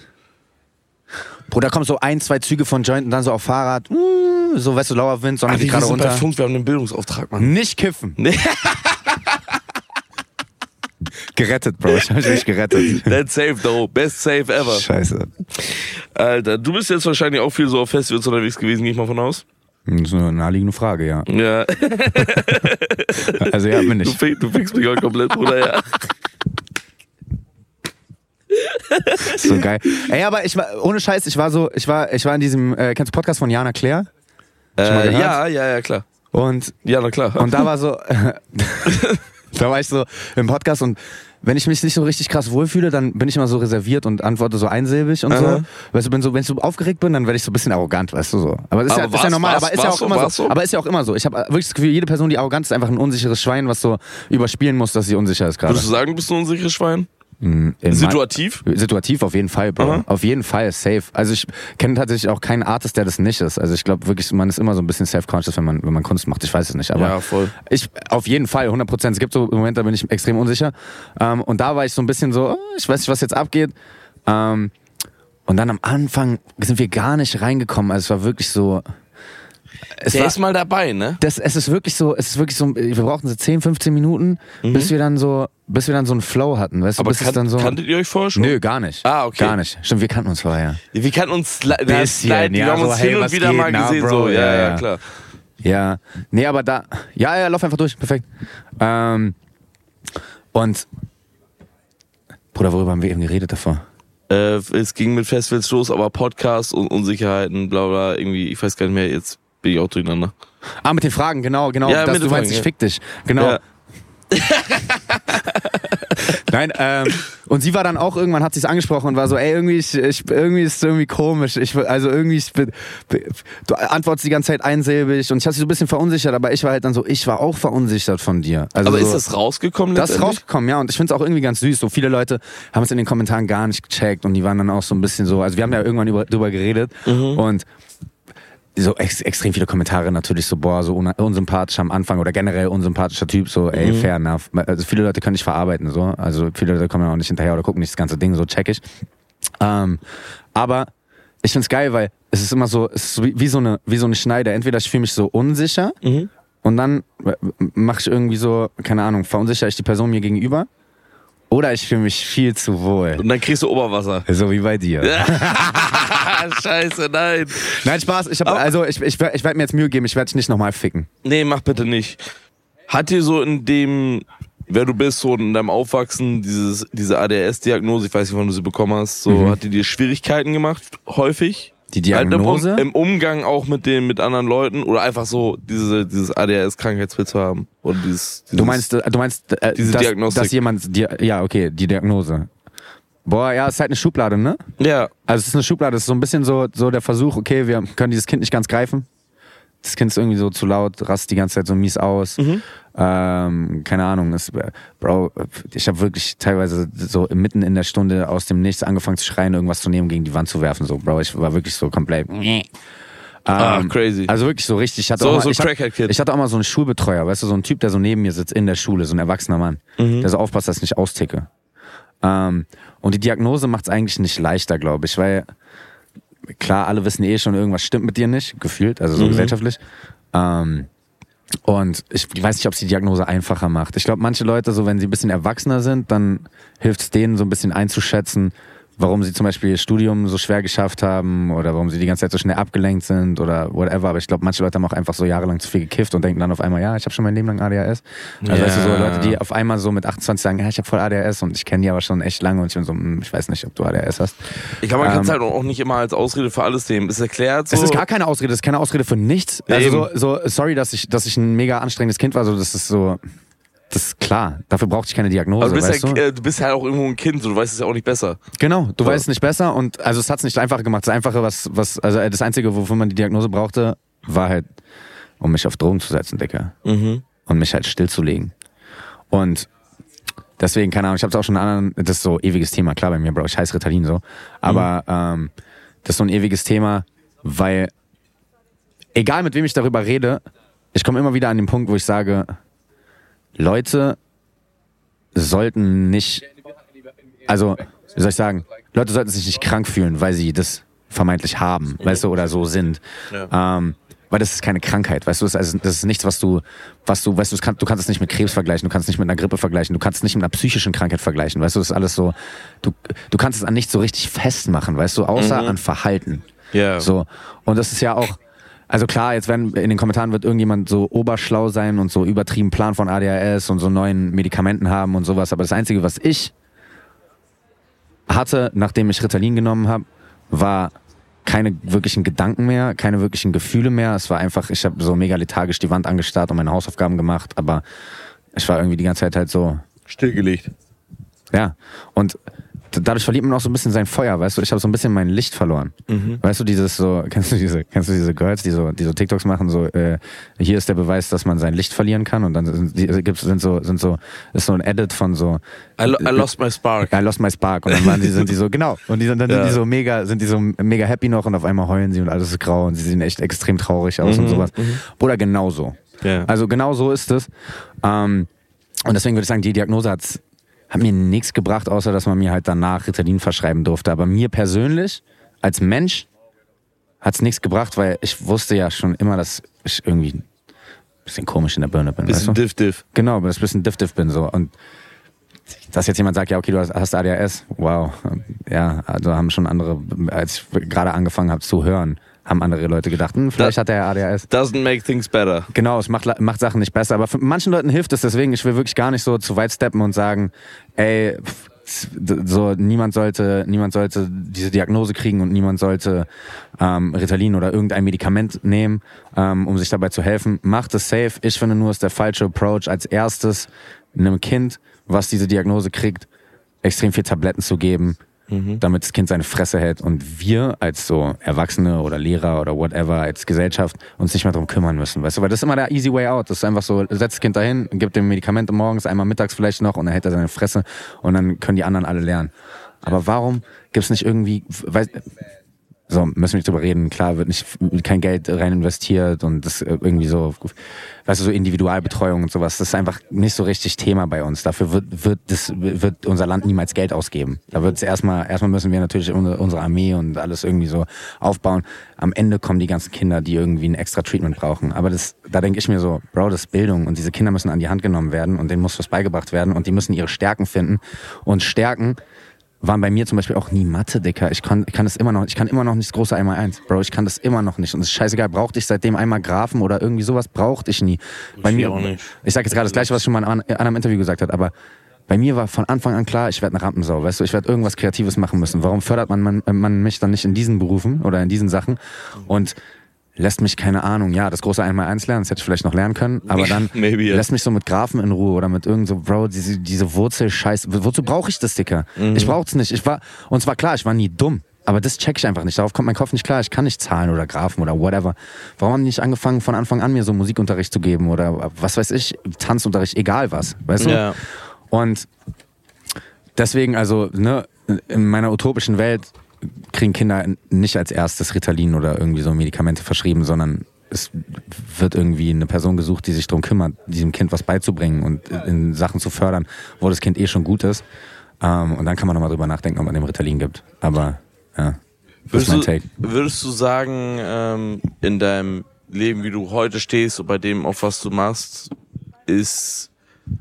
Bro, da kommen so ein, zwei Züge von Joint und dann so auf Fahrrad, uh, so weißt du, lauer Wind, Sonne Ah, geht wir gerade sind bei runter. Funk, wir haben den Bildungsauftrag, Mann. Nicht kiffen. Nee. Gerettet, Bro, ich hab mich nicht gerettet. That's safe, though. Best safe ever. Scheiße. Alter, du bist jetzt wahrscheinlich auch viel so auf Festivals unterwegs gewesen, gehe ich mal von aus. Das ist eine naheliegende Frage, ja. Ja. Also ja, bin Du, ich. fick, du fickst mich auch komplett, Bruder, ja. So geil. Ey, aber ich war, ohne Scheiß, ich war so, ich war, ich war in diesem, äh, kennst du Podcast von Jana Claire? Schon mal Äh, gehört? ja, ja, ja, klar. Und, Ja, na klar. und da war so, da war ich so im Podcast und wenn ich mich nicht so richtig krass wohlfühle, dann bin ich immer so reserviert und antworte so einsilbig und Aha. so. Weißt du, bin so, wenn ich so aufgeregt bin, dann werde ich so ein bisschen arrogant, weißt du so. Aber das ist, Aber ja, das ist ja war's- normal, war's- aber ist ja war's auch so? immer War's so. so? Aber ist ja auch immer so. Ich habe wirklich das Gefühl, jede Person, die arrogant ist, einfach ein unsicheres Schwein, was so überspielen muss, dass sie unsicher ist gerade. Würdest du sagen, bist du ein unsicheres Schwein? In mein- Situativ? Situativ auf jeden Fall, Bro. Aha. Auf jeden Fall, safe. Also ich kenne tatsächlich auch keinen Artist, der das nicht ist. Also ich glaube wirklich, man ist immer so ein bisschen self-conscious, wenn man, wenn man Kunst macht. Ich weiß es nicht, aber Ja, voll. ich auf jeden Fall, hundert Prozent. Es gibt so Momente, da bin ich extrem unsicher. Ähm, und da war ich so ein bisschen so, oh, ich weiß nicht, was jetzt abgeht. Ähm, und dann am Anfang sind wir gar nicht reingekommen. Also es war wirklich so... Es Der war, ist mal dabei, ne? das, es ist wirklich so, es ist wirklich so, wir brauchten so zehn, fünfzehn Minuten, bis wir dann so, bis wir dann so einen Flow hatten, weißt du, Aber bis es kan dann so... kanntet ihr euch vorher schon? Nö, gar nicht. Ah, okay. Gar nicht. Stimmt, wir kannten uns vorher. Wir kannten uns le- Bisschen, leid, wir ja, haben so, uns hey, hin und was wieder geht, mal na, gesehen, Bro? so, ja, Ja, ja, ja. klar. Ja. Nee, aber da. Ja, ja, lauf einfach durch. Perfekt. Ähm, und. Bruder, worüber haben wir eben geredet davor? Äh, es ging mit Festivals los, aber Podcasts und Unsicherheiten, bla bla, irgendwie, ich weiß gar nicht mehr jetzt. bin ich auch durcheinander. Ah, mit den Fragen, genau, genau. Ja, dass mit du den meinst, Fragen, ich ja. fick dich. Genau. Ja. Nein, ähm, und sie war dann auch irgendwann, hat sie es angesprochen und war so, ey, irgendwie, ich, ich, irgendwie ist es irgendwie komisch. Ich, also irgendwie, ich, du antwortest die ganze Zeit einsilbig und ich hatte sie so ein bisschen verunsichert, aber ich war halt dann so, ich war auch verunsichert von dir. Also Aber so, ist das rausgekommen Das ist letztendlich? rausgekommen, ja, und ich finde es auch irgendwie ganz süß. So viele Leute haben es in den Kommentaren gar nicht gecheckt und die waren dann auch so ein bisschen so, also wir haben ja irgendwann über, drüber geredet Mhm. und so ex, extrem viele Kommentare natürlich so, boah, so un, unsympathisch am Anfang oder generell unsympathischer Typ, so, ey, Mhm. fair enough. Also viele Leute können nicht verarbeiten, so, also viele Leute kommen ja auch nicht hinterher oder gucken nicht das ganze Ding, so check ich. Ähm, aber ich find's geil, weil es ist immer so, es ist so wie, wie so eine, wie so eine Schneide. Entweder ich fühle mich so unsicher Mhm. und dann mache ich irgendwie so, keine Ahnung, verunsichere ich die Person mir gegenüber oder ich fühle mich viel zu wohl. Und dann kriegst du Oberwasser. So wie bei dir. Scheiße, nein. Nein, Spaß. Ich hab, Aber- also ich, ich, werd- ich werde mir jetzt Mühe geben. Ich werde dich nicht nochmal ficken. Nee, mach bitte nicht. Hat dir so in dem, wer du bist, so in deinem Aufwachsen, dieses, diese A D H S-Diagnose, ich weiß nicht, wann du sie bekommen hast, so, Mhm. hat die dir Schwierigkeiten gemacht, häufig? Die Diagnose? Halt im, um, Im Umgang auch mit den, mit anderen Leuten oder einfach so diese, dieses A D H S-Krankheitsbild zu haben? Oder dieses, dieses Du meinst, äh, du meinst, äh, Diese dass, Diagnostik. dass jemand, dir, ja, okay, die Diagnose. Boah, ja, es ist halt eine Schublade, ne? Ja. Also es ist eine Schublade, es ist so ein bisschen so, so der Versuch, okay, wir können dieses Kind nicht ganz greifen. Das Kind ist irgendwie so zu laut, rastet die ganze Zeit so mies aus. Mhm. Ähm, keine Ahnung, es, Bro, ich habe wirklich teilweise so mitten in der Stunde aus dem Nichts angefangen zu schreien, irgendwas zu nehmen, gegen die Wand zu werfen. So, Bro, ich war wirklich so komplett. Ah, Ähm, crazy. Also wirklich so richtig. Ich hatte, So- auch mal, so ich, hab- Crackhead-Kid. ich hatte auch mal so einen Schulbetreuer, weißt du, so ein Typ, der so neben mir sitzt in der Schule, so ein erwachsener Mann, Mhm. der so aufpasst, dass ich nicht austicke. Ähm, und die Diagnose macht es eigentlich nicht leichter, glaube ich, weil klar, alle wissen eh schon, irgendwas stimmt mit dir nicht, gefühlt, also so Mhm. gesellschaftlich. Ähm, und ich weiß nicht, ob es die Diagnose einfacher macht. Ich glaube, manche Leute, so wenn sie ein bisschen erwachsener sind, dann hilft es denen so ein bisschen einzuschätzen, warum sie zum Beispiel ihr Studium so schwer geschafft haben oder warum sie die ganze Zeit so schnell abgelenkt sind oder whatever. Aber ich glaube, manche Leute haben auch einfach so jahrelang zu viel gekifft und denken dann auf einmal, ja, ich habe schon mein Leben lang A D H S. Also Ja. weißt du, so Leute, die auf einmal so mit achtundzwanzig sagen, ja, ich habe voll A D H S und ich kenne die aber schon echt lange und ich bin so, hm, ich weiß nicht, ob du A D H S hast. Ich glaube, man kann es Ähm, halt auch nicht immer als Ausrede für alles nehmen. Ist erklärt so. Es ist gar keine Ausrede, es ist keine Ausrede für nichts. Also so, so, sorry, dass ich, dass ich ein mega anstrengendes Kind war, so, das ist so, das ist klar. Dafür brauchte ich keine Diagnose, also du bist, weißt ja, du? äh, du bist ja auch irgendwo ein Kind, so, du weißt es ja auch nicht besser. Genau, du So. weißt es nicht besser und also es hat es nicht einfacher gemacht. Das Einfache, was, was, also das Einzige, wofür man die Diagnose brauchte, war halt, um mich auf Drogen zu setzen, Dicker. Mhm. Und mich halt stillzulegen. Und deswegen, keine Ahnung, ich habe es auch schon in anderen, das ist so ein ewiges Thema, klar bei mir, Bro, ich heiße Ritalin so. Aber ähm, das ist so ein ewiges Thema, weil egal mit wem ich darüber rede, ich komme immer wieder an den Punkt, wo ich sage, Leute sollten nicht, also, wie soll ich sagen, Leute sollten sich nicht krank fühlen, weil sie das vermeintlich haben, weißt du, oder so sind. Ja. Ähm, weil das ist keine Krankheit, weißt du, das ist, also, das ist nichts, was du, was du, weißt du, das kann, du kannst es nicht mit Krebs vergleichen, du kannst es nicht mit einer Grippe vergleichen, du kannst es nicht mit einer psychischen Krankheit vergleichen, weißt du, das ist alles so, du, du kannst es an nichts so richtig festmachen, weißt du, außer Mhm. an Verhalten. Ja. So. Und das ist ja auch, also klar, jetzt werden in den Kommentaren wird irgendjemand so oberschlau sein und so übertrieben Plan von A D H S und so neuen Medikamenten haben und sowas. Aber das Einzige, was ich hatte, nachdem ich Ritalin genommen habe, war keine wirklichen Gedanken mehr, keine wirklichen Gefühle mehr. Es war einfach, ich habe so mega lethargisch die Wand angestarrt und meine Hausaufgaben gemacht, aber ich war irgendwie die ganze Zeit halt so, Stillgelegt. ja. Und dadurch verliert man auch so ein bisschen sein Feuer, weißt du? Ich habe so ein bisschen mein Licht verloren. Mhm. Weißt du, dieses so, kennst du diese, kennst du diese Girls, die so, die so TikToks machen, so, äh, hier ist der Beweis, dass man sein Licht verlieren kann und dann sind, die, gibt's, sind so, sind so, ist so ein Edit von so, I, lo I lost my spark. I lost my spark und dann waren die, sind die so, genau, und die sind, dann Ja. sind die so mega, sind die so mega happy noch und auf einmal heulen sie und alles ist grau und sie sehen echt extrem traurig aus Mhm, und sowas. mhm. Oder genauso. Ja. Also genau so ist es. Ähm, und deswegen würde ich sagen, die Diagnose hat's, hat mir nichts gebracht, außer dass man mir halt danach Ritalin verschreiben durfte. Aber mir persönlich, als Mensch, hat's nichts gebracht, weil ich wusste ja schon immer, dass ich irgendwie ein bisschen komisch in der Birne bin. Bisschen weißt du? diff diff. Genau, dass ich ein bisschen diff-diff bin. So. Und dass jetzt jemand sagt, ja okay, du hast, hast A D H S, wow. Ja, also haben schon andere, als ich gerade angefangen habe zu hören, haben andere Leute gedacht, hm, vielleicht Da- hat er A D H S. Doesn't make things better. Genau, es macht, macht Sachen nicht besser. Aber für manchen Leuten hilft es, deswegen, ich will wirklich gar nicht so zu weit steppen und sagen, ey, pf, so niemand sollte, niemand sollte diese Diagnose kriegen und niemand sollte ähm, Ritalin oder irgendein Medikament nehmen, ähm, um sich dabei zu helfen. Macht es safe. Ich finde nur, es ist der falsche Approach, als erstes einem Kind, was diese Diagnose kriegt, extrem viel Tabletten zu geben, mhm. damit das Kind seine Fresse hält und wir als so Erwachsene oder Lehrer oder whatever, als Gesellschaft uns nicht mehr darum kümmern müssen, weißt du, weil das ist immer der easy way out, das ist einfach so, setzt das Kind dahin, gibt dem Medikamente morgens, einmal mittags vielleicht noch und dann hält er seine Fresse und dann können die anderen alle lernen. Aber warum gibt's nicht irgendwie, weiß, so, müssen wir nicht drüber reden, klar wird nicht kein Geld rein investiert und das irgendwie so, weißt du, so Individualbetreuung und sowas, das ist einfach nicht so richtig Thema bei uns. Dafür wird wird das wird unser Land niemals Geld ausgeben. Da wird es erstmal erstmal müssen wir natürlich unsere Armee und alles irgendwie so aufbauen. Am Ende kommen die ganzen Kinder, die irgendwie ein extra Treatment brauchen. Aber das, da denke ich mir so, Bro, das ist Bildung und diese Kinder müssen an die Hand genommen werden und denen muss was beigebracht werden und die müssen ihre Stärken finden und Stärken waren bei mir zum Beispiel auch nie Mathe, Dicker. Ich kann, ich kann das immer noch, ich kann immer noch nicht das große einmal eins. Bro, ich kann das immer noch nicht. Und es ist scheißegal, brauchte ich seitdem einmal Graphen oder irgendwie sowas, brauchte ich nie. Bei ich mir, auch nicht. Ich sag jetzt gerade das Gleiche, was ich schon mal in einem Interview gesagt habe, aber bei mir war von Anfang an klar, ich werde eine Rampensau, weißt du, ich werde irgendwas Kreatives machen müssen. Warum fördert man, man, man mich dann nicht in diesen Berufen oder in diesen Sachen? Und lässt mich, keine Ahnung, ja, das große einmal eins lernen, das hätte ich vielleicht noch lernen können, aber dann Maybe, yeah. lässt mich so mit Graphen in Ruhe oder mit irgend so, Bro, diese, diese Wurzel-Scheiß, wozu brauche ich das, Dicker? Mhm. Ich brauch's nicht, ich war, und zwar klar, ich war nie dumm, aber das check ich einfach nicht, darauf kommt mein Kopf nicht klar, ich kann nicht Zahlen oder Graphen oder whatever. Warum haben die nicht angefangen, von Anfang an mir so Musikunterricht zu geben oder was weiß ich, Tanzunterricht, egal was, weißt du? Ja. Und deswegen, also, ne, in meiner utopischen Welt kriegen Kinder nicht als erstes Ritalin oder irgendwie so Medikamente verschrieben, sondern es wird irgendwie eine Person gesucht, die sich darum kümmert, diesem Kind was beizubringen und in Sachen zu fördern, wo das Kind eh schon gut ist. Und dann kann man nochmal drüber nachdenken, ob man dem Ritalin gibt. Aber ja, das ist mein Take. Würdest du sagen, ähm, in deinem Leben, wie du heute stehst und bei dem, auf was du machst, ist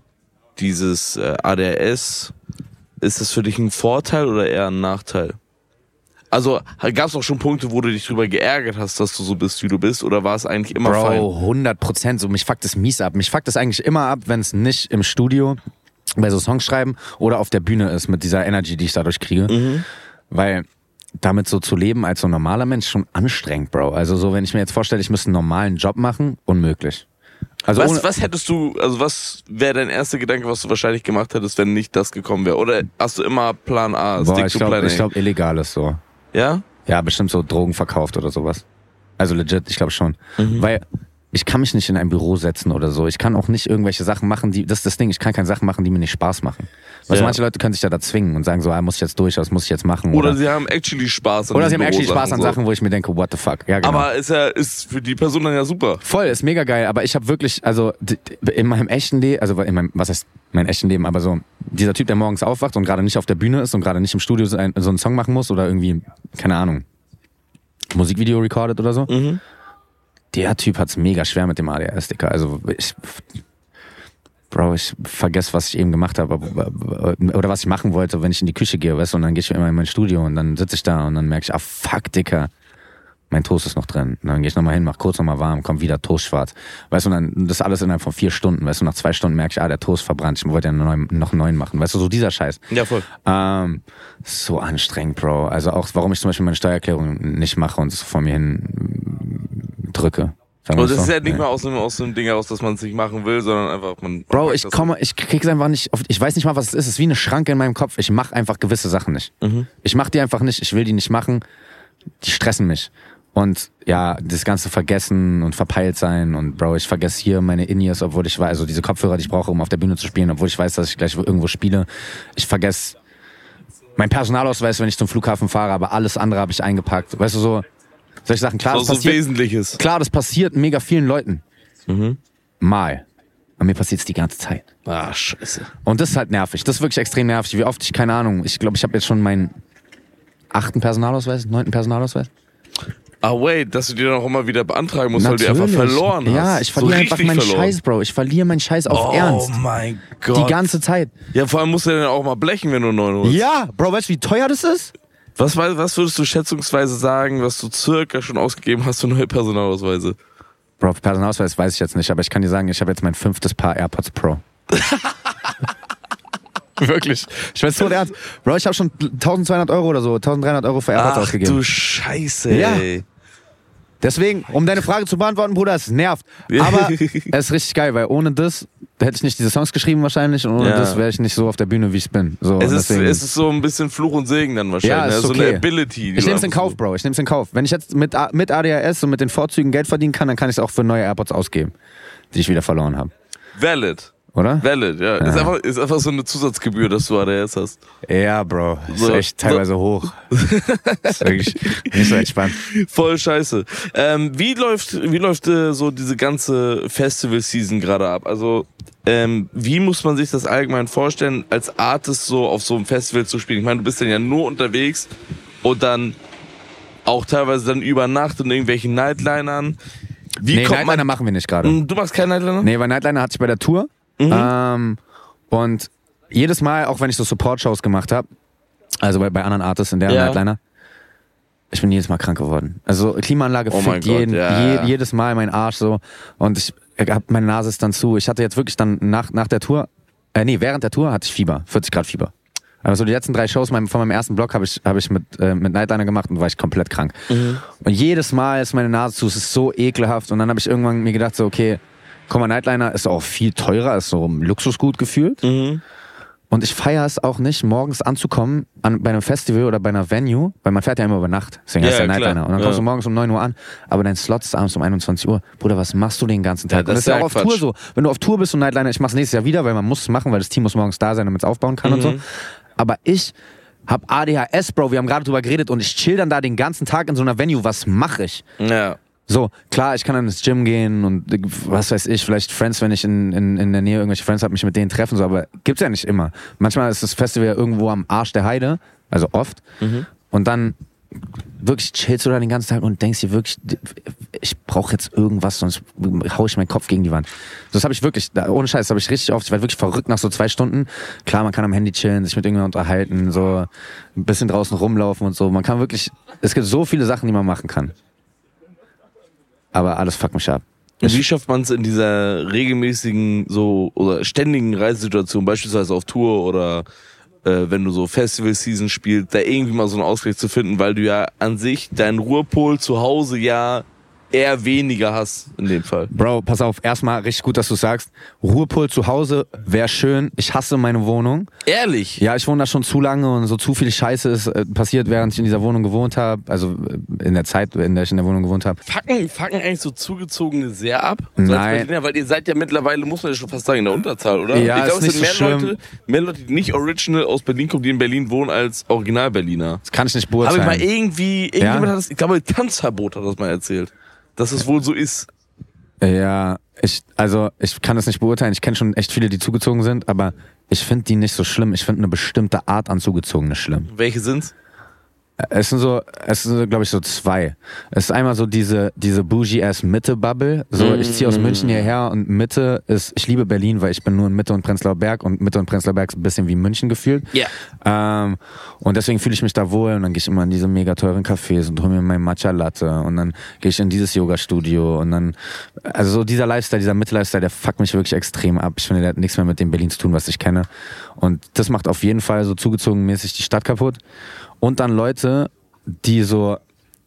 dieses äh, A D H S, ist das für dich ein Vorteil oder eher ein Nachteil? Also gab es auch schon Punkte, wo du dich drüber geärgert hast, dass du so bist, wie du bist, oder war es eigentlich immer Bro, fein? Bro, hundert Prozent. So, mich fuckt das mies ab. Mich fuckt das eigentlich immer ab, wenn es nicht im Studio bei so Songs schreiben oder auf der Bühne ist mit dieser Energy, die ich dadurch kriege. Mhm. Weil damit so zu leben als so ein normaler Mensch schon anstrengend, Bro. Also so, wenn ich mir jetzt vorstelle, ich müsste einen normalen Job machen, unmöglich. Also was, was hättest du, also was wäre dein erster Gedanke, was du wahrscheinlich gemacht hättest, wenn nicht das gekommen wäre? Oder hast du immer Plan A, Boah, Stick ich to Plan A? glaube, ich glaub, illegal ist so. Ja? Ja, bestimmt so Drogen verkauft oder sowas. Also legit, ich glaube schon. Mhm. Weil ich kann mich nicht in ein Büro setzen oder so. Ich kann auch nicht irgendwelche Sachen machen, die, das ist das Ding, ich kann keine Sachen machen, die mir nicht Spaß machen. Weißt du, manche Leute können sich ja da zwingen und sagen so, ah, muss ich jetzt durch, das muss ich jetzt machen. Oder, oder sie haben actually Spaß an Oder sie haben actually Spaß an so. Sachen, wo ich mir denke, what the fuck. Ja, genau. Aber ist ja, ist für die Person dann ja super. Voll, ist mega geil, aber ich habe wirklich, also in meinem echten Leben, also in meinem, was heißt mein echten Leben, aber so, dieser Typ, der morgens aufwacht und gerade nicht auf der Bühne ist und gerade nicht im Studio so einen, so einen Song machen muss oder irgendwie, keine Ahnung, Musikvideo recorded oder so. Mhm. Der Typ hat's mega schwer mit dem A D H S, Dicker. Also ich, Bro, ich vergesse, was ich eben gemacht habe oder was ich machen wollte, wenn ich in die Küche gehe, weißt du, und dann gehe ich immer in mein Studio und dann sitze ich da und dann merke ich, ah fuck, Dicker, mein Toast ist noch drin. Und dann gehe ich nochmal hin, mach kurz nochmal warm, kommt wieder Toast schwarz. Weißt du, und dann das alles innerhalb von vier Stunden, weißt du, nach zwei Stunden merke ich, ah, der Toast verbrannt, ich wollte ja noch einen neuen machen. Weißt du, so dieser Scheiß. Ja, voll. Ähm, so anstrengend, Bro. Also auch, warum ich zum Beispiel meine Steuererklärung nicht mache und es vor mir hin drücke. Und das so. Ist ja nicht mal aus einem, aus einem Ding heraus, dass man es nicht machen will, sondern einfach man. Bro, ich komme, ich krieg's einfach nicht auf, ich weiß nicht mal, was es ist. Es ist wie eine Schranke in meinem Kopf. Ich mache einfach gewisse Sachen nicht. Mhm. Ich mache die einfach nicht, ich will die nicht machen. Die stressen mich. Und ja, das ganze Vergessen und verpeilt sein und Bro, ich vergesse hier meine In-Ears, obwohl ich weiß, also diese Kopfhörer, die ich brauche, um auf der Bühne zu spielen, obwohl ich weiß, dass ich gleich irgendwo spiele. Ich vergesse mein Personalausweis, wenn ich zum Flughafen fahre, aber alles andere habe ich eingepackt. Weißt du, so solche Sachen. Klar, das, das passiert, Wesentliches. Klar, das passiert mega vielen Leuten. Mhm. Mal. Aber mir passiert es die ganze Zeit. Ah, scheiße. Und das ist halt nervig. Das ist wirklich extrem nervig. Wie oft ich, keine Ahnung, ich glaube, ich habe jetzt schon meinen achten Personalausweis, neunten Personalausweis. Ah, wait, dass du dir noch immer wieder beantragen musst, Natürlich. weil du einfach verloren hast. Ja, ich verliere so einfach meinen verloren. Scheiß, Bro. Ich verliere meinen Scheiß auf oh Ernst. Oh mein Gott. Die ganze Zeit. Ja, vor allem musst du dann auch mal blechen, wenn du einen neuen holst. Ja, Bro, weißt du, wie teuer das ist? Was, was würdest du schätzungsweise sagen, was du circa schon ausgegeben hast für neue Personalausweise? Bro, Personalausweis weiß ich jetzt nicht, aber ich kann dir sagen, ich habe jetzt mein fünftes Paar AirPods Pro. Wirklich. Ich weiß so ernst. Bro, ich habe schon zwölfhundert Euro oder so, dreizehnhundert Euro für AirPods Ach ausgegeben. du Scheiße, Ja. ey. Deswegen, um deine Frage zu beantworten, Bruder, es nervt. Aber es ist richtig geil, weil ohne das hätte ich nicht diese Songs geschrieben wahrscheinlich und ohne Ja. das wäre ich nicht so auf der Bühne, wie ich bin. So, Es und ist, deswegen- es ist so ein bisschen Fluch und Segen dann wahrscheinlich. Ja, ist ne? So okay. eine Ability. die Ich du nehme es in einfach Kauf, so- Bro. Ich nehme es in Kauf. Wenn ich jetzt mit, A- mit A D H S und mit den Vorzügen Geld verdienen kann, dann kann ich es auch für neue AirPods ausgeben, die ich wieder verloren habe. Valid. Oder? Valid, ja. Ist, einfach, ist einfach so eine Zusatzgebühr, dass du A D H S hast. Ja, Bro. Ist So. echt teilweise hoch. Ist wirklich nicht so entspannt. Voll scheiße. Ähm, wie läuft, wie läuft äh, so diese ganze Festival-Season gerade ab? Also, ähm, wie muss man sich das allgemein vorstellen, als Artist so auf so einem Festival zu spielen? Ich meine, du bist dann ja nur unterwegs und dann auch teilweise dann über Nacht in irgendwelchen Nightlinern. Wie Nee, kommt Nightliner man... machen wir nicht gerade. Du machst keinen Nightliner? Nee, weil Nightliner hatte ich bei der Tour. Mhm. Ähm, und jedes Mal, auch wenn ich so Support-Shows gemacht habe, also bei, bei anderen Artists in deren Ja. Nightliner, ich bin jedes Mal krank geworden. Also Klimaanlage Oh mein fickt Gott, jeden, ja, je, ja. jedes Mal mein Arsch so. Und ich, ich hab, meine Nase ist dann zu. Ich hatte jetzt wirklich dann nach, nach der Tour, äh, nee, während der Tour hatte ich Fieber, vierzig Grad Fieber. Aber so die letzten drei Shows mein, von meinem ersten Blog habe ich, hab ich mit, äh, mit Nightliner gemacht und war ich komplett krank. Mhm. Und jedes Mal ist meine Nase zu, es ist so ekelhaft. Und dann habe ich irgendwann mir gedacht, so, okay, komm mal, Nightliner ist auch viel teurer, ist so ein Luxusgut gefühlt. Mhm. Und ich feiere es auch nicht, morgens anzukommen an, bei einem Festival oder bei einer Venue, weil man fährt ja immer über Nacht, deswegen Ja, heißt der klar. Nightliner. Und dann Ja. kommst du morgens um neun Uhr an, aber dein Slot ist abends um einundzwanzig Uhr. Bruder, was machst du den ganzen Ja, Tag? das und das ist ist ja ja auch auf Quatsch. Tour so. Wenn du auf Tour bist und Nightliner, ich mach's nächstes Jahr wieder, weil man muss es machen, weil das Team muss morgens da sein, damit es aufbauen kann und so. Mhm. Aber ich hab A D H S, Bro, wir haben gerade drüber geredet und ich chill dann da den ganzen Tag in so einer Venue. Was mache ich? Ja. So, klar, ich kann dann ins Gym gehen und äh, was weiß ich, vielleicht Friends, wenn ich in, in, in der Nähe irgendwelche Friends habe, mich mit denen treffen, so, aber gibt's ja nicht immer. Manchmal ist das Festival irgendwo am Arsch der Heide, also oft, Mhm. und dann wirklich chillst du da den ganzen Tag und denkst dir wirklich, ich brauche jetzt irgendwas, sonst hau ich meinen Kopf gegen die Wand. Das habe ich wirklich, da- ohne Scheiß, das habe ich richtig oft, ich war wirklich verrückt nach so zwei Stunden. Klar, man kann am Handy chillen, sich mit irgendjemandem unterhalten, so ein bisschen draußen rumlaufen und so. Man kann wirklich, es gibt so viele Sachen, die man machen kann. Aber alles fuckt mich ab. Und wie schafft man es in dieser regelmäßigen so oder ständigen Reisesituation, beispielsweise auf Tour oder äh, wenn du so Festival-Season spielst, da irgendwie mal so einen Ausgleich zu finden, weil du ja an sich deinen Ruhepol zu Hause ja eher weniger hast in dem Fall. Bro, pass auf, erstmal richtig gut, dass du sagst, Ruhepol zu Hause wäre schön. Ich hasse meine Wohnung. Ehrlich? Ja, ich wohne da schon zu lange und so zu viel Scheiße ist äh, passiert, während ich in dieser Wohnung gewohnt habe. Also äh, in der Zeit, in der ich in der Wohnung gewohnt habe. Fucken, fucken eigentlich so Zugezogene sehr ab? So als Nein. Berliner, weil ihr seid ja mittlerweile, muss man ja schon fast sagen, in der Unterzahl, oder? Ja, ich glaube, ist es sind mehr nicht so schlimm. Leute, mehr Leute, die nicht original aus Berlin kommen, die in Berlin wohnen, als Original-Berliner. Das kann ich nicht Habe ich beurteilen. mal irgendwie, irgendjemand Ja? hat das, ich glaube, Tanzverbot hat das mal erzählt. Dass es wohl so ist. Ja, ich, also ich kann das nicht beurteilen. Ich kenne schon echt viele, die zugezogen sind, aber ich finde die nicht so schlimm. Ich finde eine bestimmte Art an Zugezogene schlimm. Welche sind's? Es sind so, es sind, so, glaube ich, so zwei. Es ist einmal so diese, diese Bougie-ass-Mitte-Bubble. So, ich ziehe aus München hierher und Mitte ist, ich liebe Berlin, weil ich bin nur in Mitte und Prenzlauer Berg und Mitte und Prenzlauer Berg ist ein bisschen wie München gefühlt. Ja. Ähm, und deswegen fühle ich mich da wohl und dann gehe ich immer in diese mega teuren Cafés und hole mir meinen Matcha-Latte und dann gehe ich in dieses Yoga-Studio und dann, also so dieser Lifestyle, dieser Mitte-Lifestyle, der fuckt mich wirklich extrem ab. Ich finde, der hat nichts mehr mit dem Berlin zu tun, was ich kenne. Und das macht auf jeden Fall so zugezogenmäßig die Stadt kaputt. Und dann Leute, die so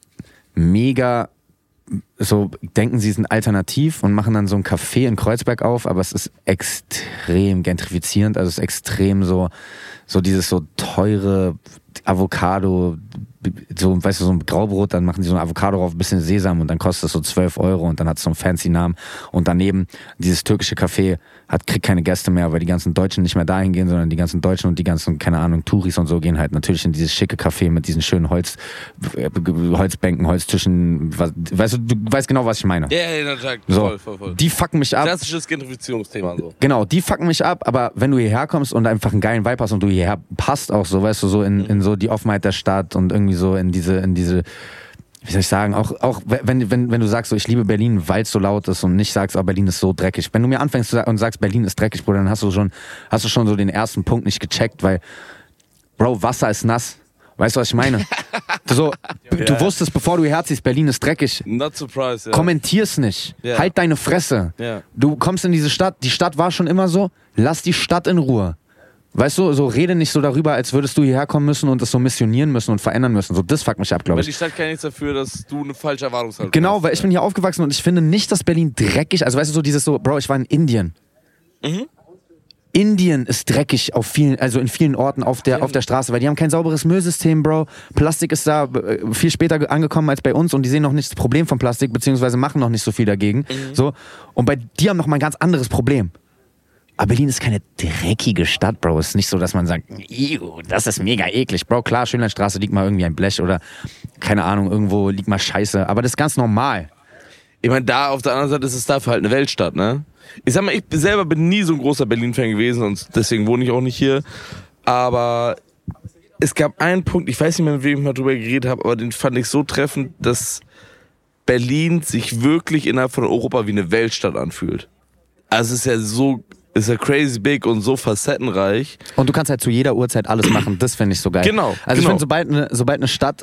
mega so denken, sie sind alternativ und machen dann so ein Café in Kreuzberg auf, aber es ist extrem gentrifizierend, also es ist extrem so, so dieses so teure Avocado, so, weißt du, so ein Graubrot, dann machen die so ein Avocado drauf, ein bisschen Sesam und dann kostet es so zwölf Euro und dann hat es so einen fancy Namen und daneben dieses türkische Café hat, kriegt keine Gäste mehr, weil die ganzen Deutschen nicht mehr dahin gehen, sondern die ganzen Deutschen und die ganzen, keine Ahnung, Touris und so gehen halt natürlich in dieses schicke Café mit diesen schönen Holz, Holzbänken, Holztischen, was, weißt du, du weißt genau, was ich meine. Ja, ja, natürlich. So, Voll, voll, voll. die fucken mich ab. Klassisches Gentrifizierungsthema so. Genau, die fucken mich ab, aber wenn du hierher kommst und einfach einen geilen Vibe hast und du hierher passt auch so, weißt du, so in, in so die Offenheit der Stadt und irgendwie so in diese, in diese, wie soll ich sagen, auch, auch wenn, wenn, wenn du sagst, so, ich liebe Berlin, weil es so laut ist und nicht sagst, oh, Berlin ist so dreckig. Wenn du mir anfängst und sagst, Berlin ist dreckig, Bruder, dann hast du schon, hast du schon so den ersten Punkt nicht gecheckt, weil, Bro, Wasser ist nass. Weißt du, was ich meine? So, du Ja. wusstest, bevor du hierher ziehst, Berlin ist dreckig. Not surprised, ja. Kommentier's nicht. Ja. Halt deine Fresse. Ja. Du kommst in diese Stadt, die Stadt war schon immer so, lass die Stadt in Ruhe. Weißt du, so rede nicht so darüber, als würdest du hierher kommen müssen und das so missionieren müssen und verändern müssen. So, das fuckt mich ab, glaube Weil ich. die Stadt kann nichts dafür, dass du eine falsche Erwartungshaltung Genau, hast. weil ich bin hier aufgewachsen und ich finde nicht, dass Berlin dreckig, also weißt du, so dieses so, Bro, ich war in Indien. Mhm. Indien ist dreckig auf vielen, also in vielen Orten auf der, auf der Straße, weil die haben kein sauberes Müllsystem, Bro. Plastik ist da äh, viel später angekommen als bei uns und die sehen noch nicht das Problem von Plastik, beziehungsweise machen noch nicht so viel dagegen. Mhm. So. Und bei die haben noch mal ein ganz anderes Problem. Aber Berlin ist keine dreckige Stadt, Bro. Es ist nicht so, dass man sagt, Iu, das ist mega eklig. Bro, klar, Schönlandstraße liegt mal irgendwie ein Blech oder, keine Ahnung, irgendwo liegt mal Scheiße. Aber das ist ganz normal. Ich meine, da auf der anderen Seite ist es dafür halt eine Weltstadt, ne? Ich sag mal, ich selber bin nie so ein großer Berlin-Fan gewesen und deswegen wohne ich auch nicht hier. Aber es gab einen Punkt, ich weiß nicht mehr, mit wem ich mal drüber geredet habe, aber den fand ich so treffend, dass Berlin sich wirklich innerhalb von Europa wie eine Weltstadt anfühlt. Also es ist ja so, es ist ja crazy big und so facettenreich. Und du kannst halt zu jeder Uhrzeit alles machen. Das finde ich so geil. Genau, Also ich genau. finde, sobald eine, sobald eine Stadt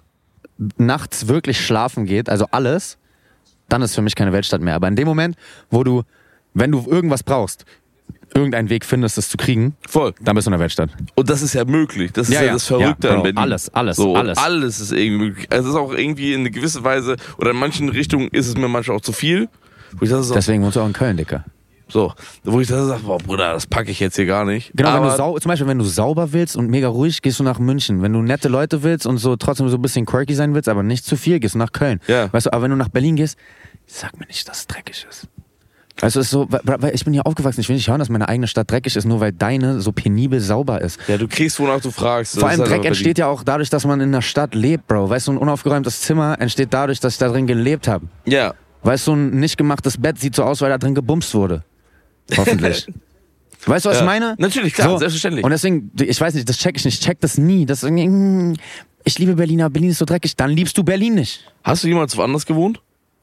nachts wirklich schlafen geht, also alles, dann ist für mich keine Weltstadt mehr. Aber in dem Moment, wo du, wenn du irgendwas brauchst, irgendeinen Weg findest, es zu kriegen, Voll. dann bist du in der Weltstadt. Und das ist ja möglich. Das ist Ja, ja, ja. das Verrückte Ja, Bro, an Berlin. alles, alles, so, und alles. Alles ist irgendwie möglich. Also es ist auch irgendwie in eine gewisse Weise, oder in manchen Richtungen ist es mir manchmal auch zu viel. Wo ich das so, Deswegen wohnst du auch in Köln, Dicker. so, wo ich das sage, boah Bruder, das packe ich jetzt hier gar nicht. Genau, wenn Aber du sau, zum Beispiel, wenn du sauber willst und mega ruhig, gehst du nach München. Wenn du nette Leute willst und so trotzdem so ein bisschen quirky sein willst, aber nicht zu viel, gehst du nach Köln. Ja. Weißt du, aber wenn du nach Berlin gehst, sag mir nicht, dass es dreckig ist. Also es ist so, weil weil ich bin hier aufgewachsen, ich will nicht hören, dass meine eigene Stadt dreckig ist, nur weil deine so penibel sauber ist. ja, du kriegst, wonach du fragst. Vor Das allem ist halt Dreck einfach entsteht ja auch dadurch, dass man in der Stadt lebt, Bro. Weißt du, ein unaufgeräumtes Zimmer entsteht dadurch, dass ich da drin gelebt habe. Berlin. Ja. Weißt du, ein nicht gemachtes Bett sieht so aus, weil da drin gebumst wurde. Hoffentlich. Weißt du, was Ja. ich meine? Natürlich, klar, selbstverständlich. Und deswegen, ich weiß nicht, das check ich nicht, ich check das nie. Das ist irgendwie, mm, ich liebe Berlin, aber Berlin ist so dreckig, dann liebst du Berlin nicht. Hast du jemals woanders gewohnt?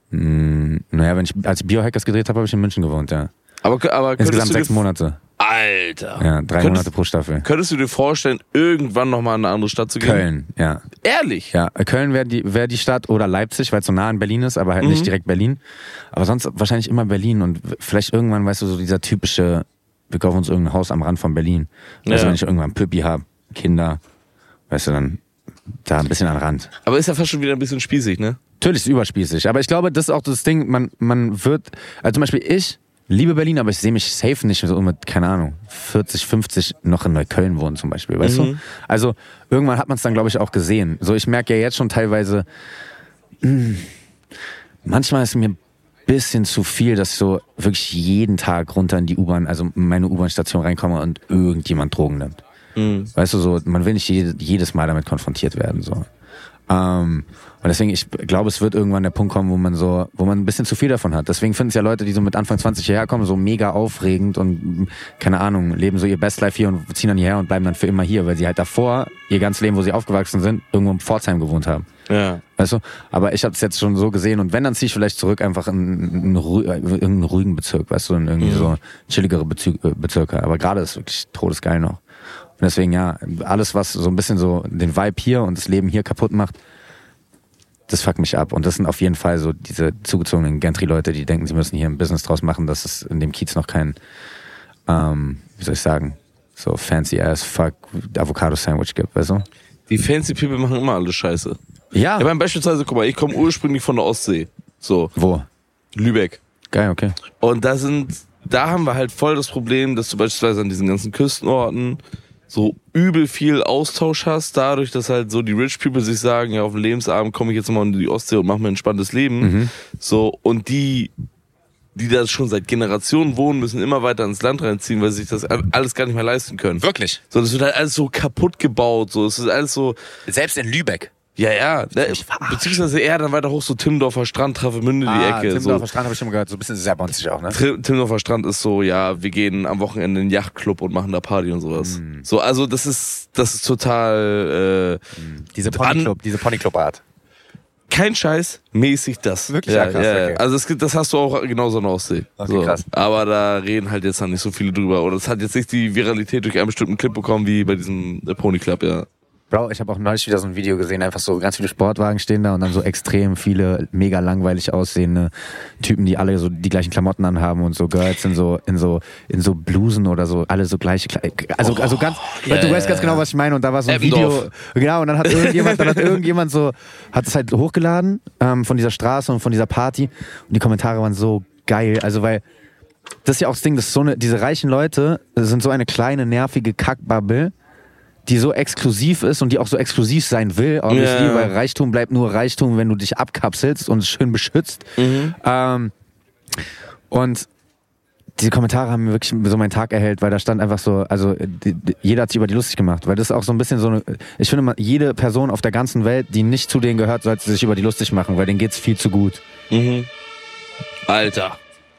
Mm, naja, wenn ich als ich Biohackers gedreht habe, habe ich in München gewohnt, ja. Aber, aber könntest Insgesamt du sechs dir, Monate. Alter. Ja, drei könntest, Monate pro Staffel. Könntest du dir vorstellen, irgendwann nochmal in eine andere Stadt zu gehen? Köln, ja. Ehrlich? Ja, Köln wäre die, wär die Stadt oder Leipzig, weil es so nah an Berlin ist, aber halt Mhm. nicht direkt Berlin. Aber sonst wahrscheinlich immer Berlin und vielleicht irgendwann, weißt du, so dieser typische, wir kaufen uns irgendein Haus am Rand von Berlin. Also Ja. wenn ich irgendwann Püppi habe, Kinder, weißt du, dann da ein bisschen an den Rand. Aber ist ja fast schon wieder ein bisschen spießig, ne? Natürlich ist es überspießig, aber ich glaube, das ist auch das Ding, man, man wird, also zum Beispiel ich liebe Berlin, aber ich sehe mich safe nicht so mit, keine Ahnung, vierzig, fünfzig noch in Neukölln wohnen zum Beispiel, weißt Mhm. du? Also irgendwann hat man es dann, glaube ich, auch gesehen. So, ich merke ja jetzt schon teilweise, mh, manchmal ist mir ein bisschen zu viel, dass ich so wirklich jeden Tag runter in die U-Bahn, also in meine U-Bahn-Station reinkomme und irgendjemand Drogen nimmt. Mhm. Weißt du, so, man will nicht jede, jedes Mal damit konfrontiert werden, so. Ähm, und deswegen, ich glaube, es wird irgendwann der Punkt kommen, wo man so, wo man ein bisschen zu viel davon hat. Deswegen finden es ja Leute, die so mit Anfang zwanzig hierher kommen, so mega aufregend und, keine Ahnung, leben so ihr Bestlife hier und ziehen dann hierher und bleiben dann für immer hier, weil sie halt davor, ihr ganzes Leben, wo sie aufgewachsen sind, irgendwo in Pforzheim gewohnt haben. Ja. Weißt du? Aber ich habe es jetzt schon so gesehen und wenn, dann ziehe ich vielleicht zurück einfach in, in, in ru- äh, irgendeinen ruhigen Bezirk, weißt du, in irgendwie Mhm. so chilligere Bezü äh, Bezirke. Aber gerade ist wirklich todesgeil noch. Und deswegen, ja, alles, was so ein bisschen so den Vibe hier und das Leben hier kaputt macht, das fuckt mich ab. Und das sind auf jeden Fall so diese zugezogenen Gentry-Leute, die denken, sie müssen hier ein Business draus machen, dass es in dem Kiez noch kein, ähm, wie soll ich sagen, so fancy ass fuck Avocado-Sandwich gibt, weißt du? Die fancy People machen immer alles scheiße. Ja. Ich meine, beispielsweise, guck mal, ich komme ursprünglich von der Ostsee. So, Wo? Lübeck. Geil, okay. Und da sind, da haben wir halt voll das Problem, dass du beispielsweise an diesen ganzen Küstenorten so übel viel Austausch hast, dadurch, dass halt so die Rich People sich sagen, ja, auf den Lebensabend komme ich jetzt nochmal in die Ostsee und mache mir ein entspanntes Leben. Mhm. So, und die, die da schon seit Generationen wohnen, müssen immer weiter ins Land reinziehen, weil sie sich das alles gar nicht mehr leisten können. Wirklich? So, das wird halt alles so kaputt gebaut, so, es ist alles so, Selbst in Lübeck. ja, ja, ne, mich verarschen. beziehungsweise eher dann weiter hoch so Timmendorfer Strand, Travemünde die Ecke. Ah, Timmendorfer So. Strand habe ich schon mal gehört, so ein bisschen sehr bonzig auch, ne? Tri- Timmendorfer Strand ist so, ja, wir gehen am Wochenende in den Yachtclub und machen da Party und sowas. So, also das ist, das ist total, äh, Diese Ponyclub, diese Ponyclub-Art. kein Scheiß, mäßig das. Wirklich? Ja, Ja, krass, ja, okay. Also das, das hast du auch genauso in der Ostsee. Okay, so. krass. Aber da reden halt jetzt dann nicht so viele drüber. Oder es hat jetzt nicht die Viralität durch einen bestimmten Clip bekommen wie bei diesem äh, Pony Club, ja. Bro, ich habe auch neulich wieder so ein Video gesehen, einfach so ganz viele Sportwagen stehen da und dann so extrem viele mega langweilig aussehende Typen, die alle so die gleichen Klamotten anhaben und so Girls in so in so in so Blusen oder so, alle so gleiche Kle also Oh, also ganz yeah, du weißt yeah, ganz genau, was ich meine und da war so ein Eppendorf. Video, genau, und dann hat irgendjemand dann hat irgendjemand so hat es halt hochgeladen ähm, von dieser Straße und von dieser Party und die Kommentare waren so geil, also weil das ist ja auch das Ding, dass so eine diese reichen Leute sind so eine kleine nervige Kackbubble, die so exklusiv ist und die auch so exklusiv sein will, obviously, Ja. weil Reichtum bleibt nur Reichtum, wenn du dich abkapselst und es schön beschützt. Mhm. Ähm, und diese Kommentare haben mir wirklich so meinen Tag erhellt, weil da stand einfach so, also die, die, jeder hat sich über die lustig gemacht, weil das ist auch so ein bisschen so eine, ich finde mal, jede Person auf der ganzen Welt, die nicht zu denen gehört, sollte sich über die lustig machen, weil denen geht's viel zu gut. Mhm. Alter.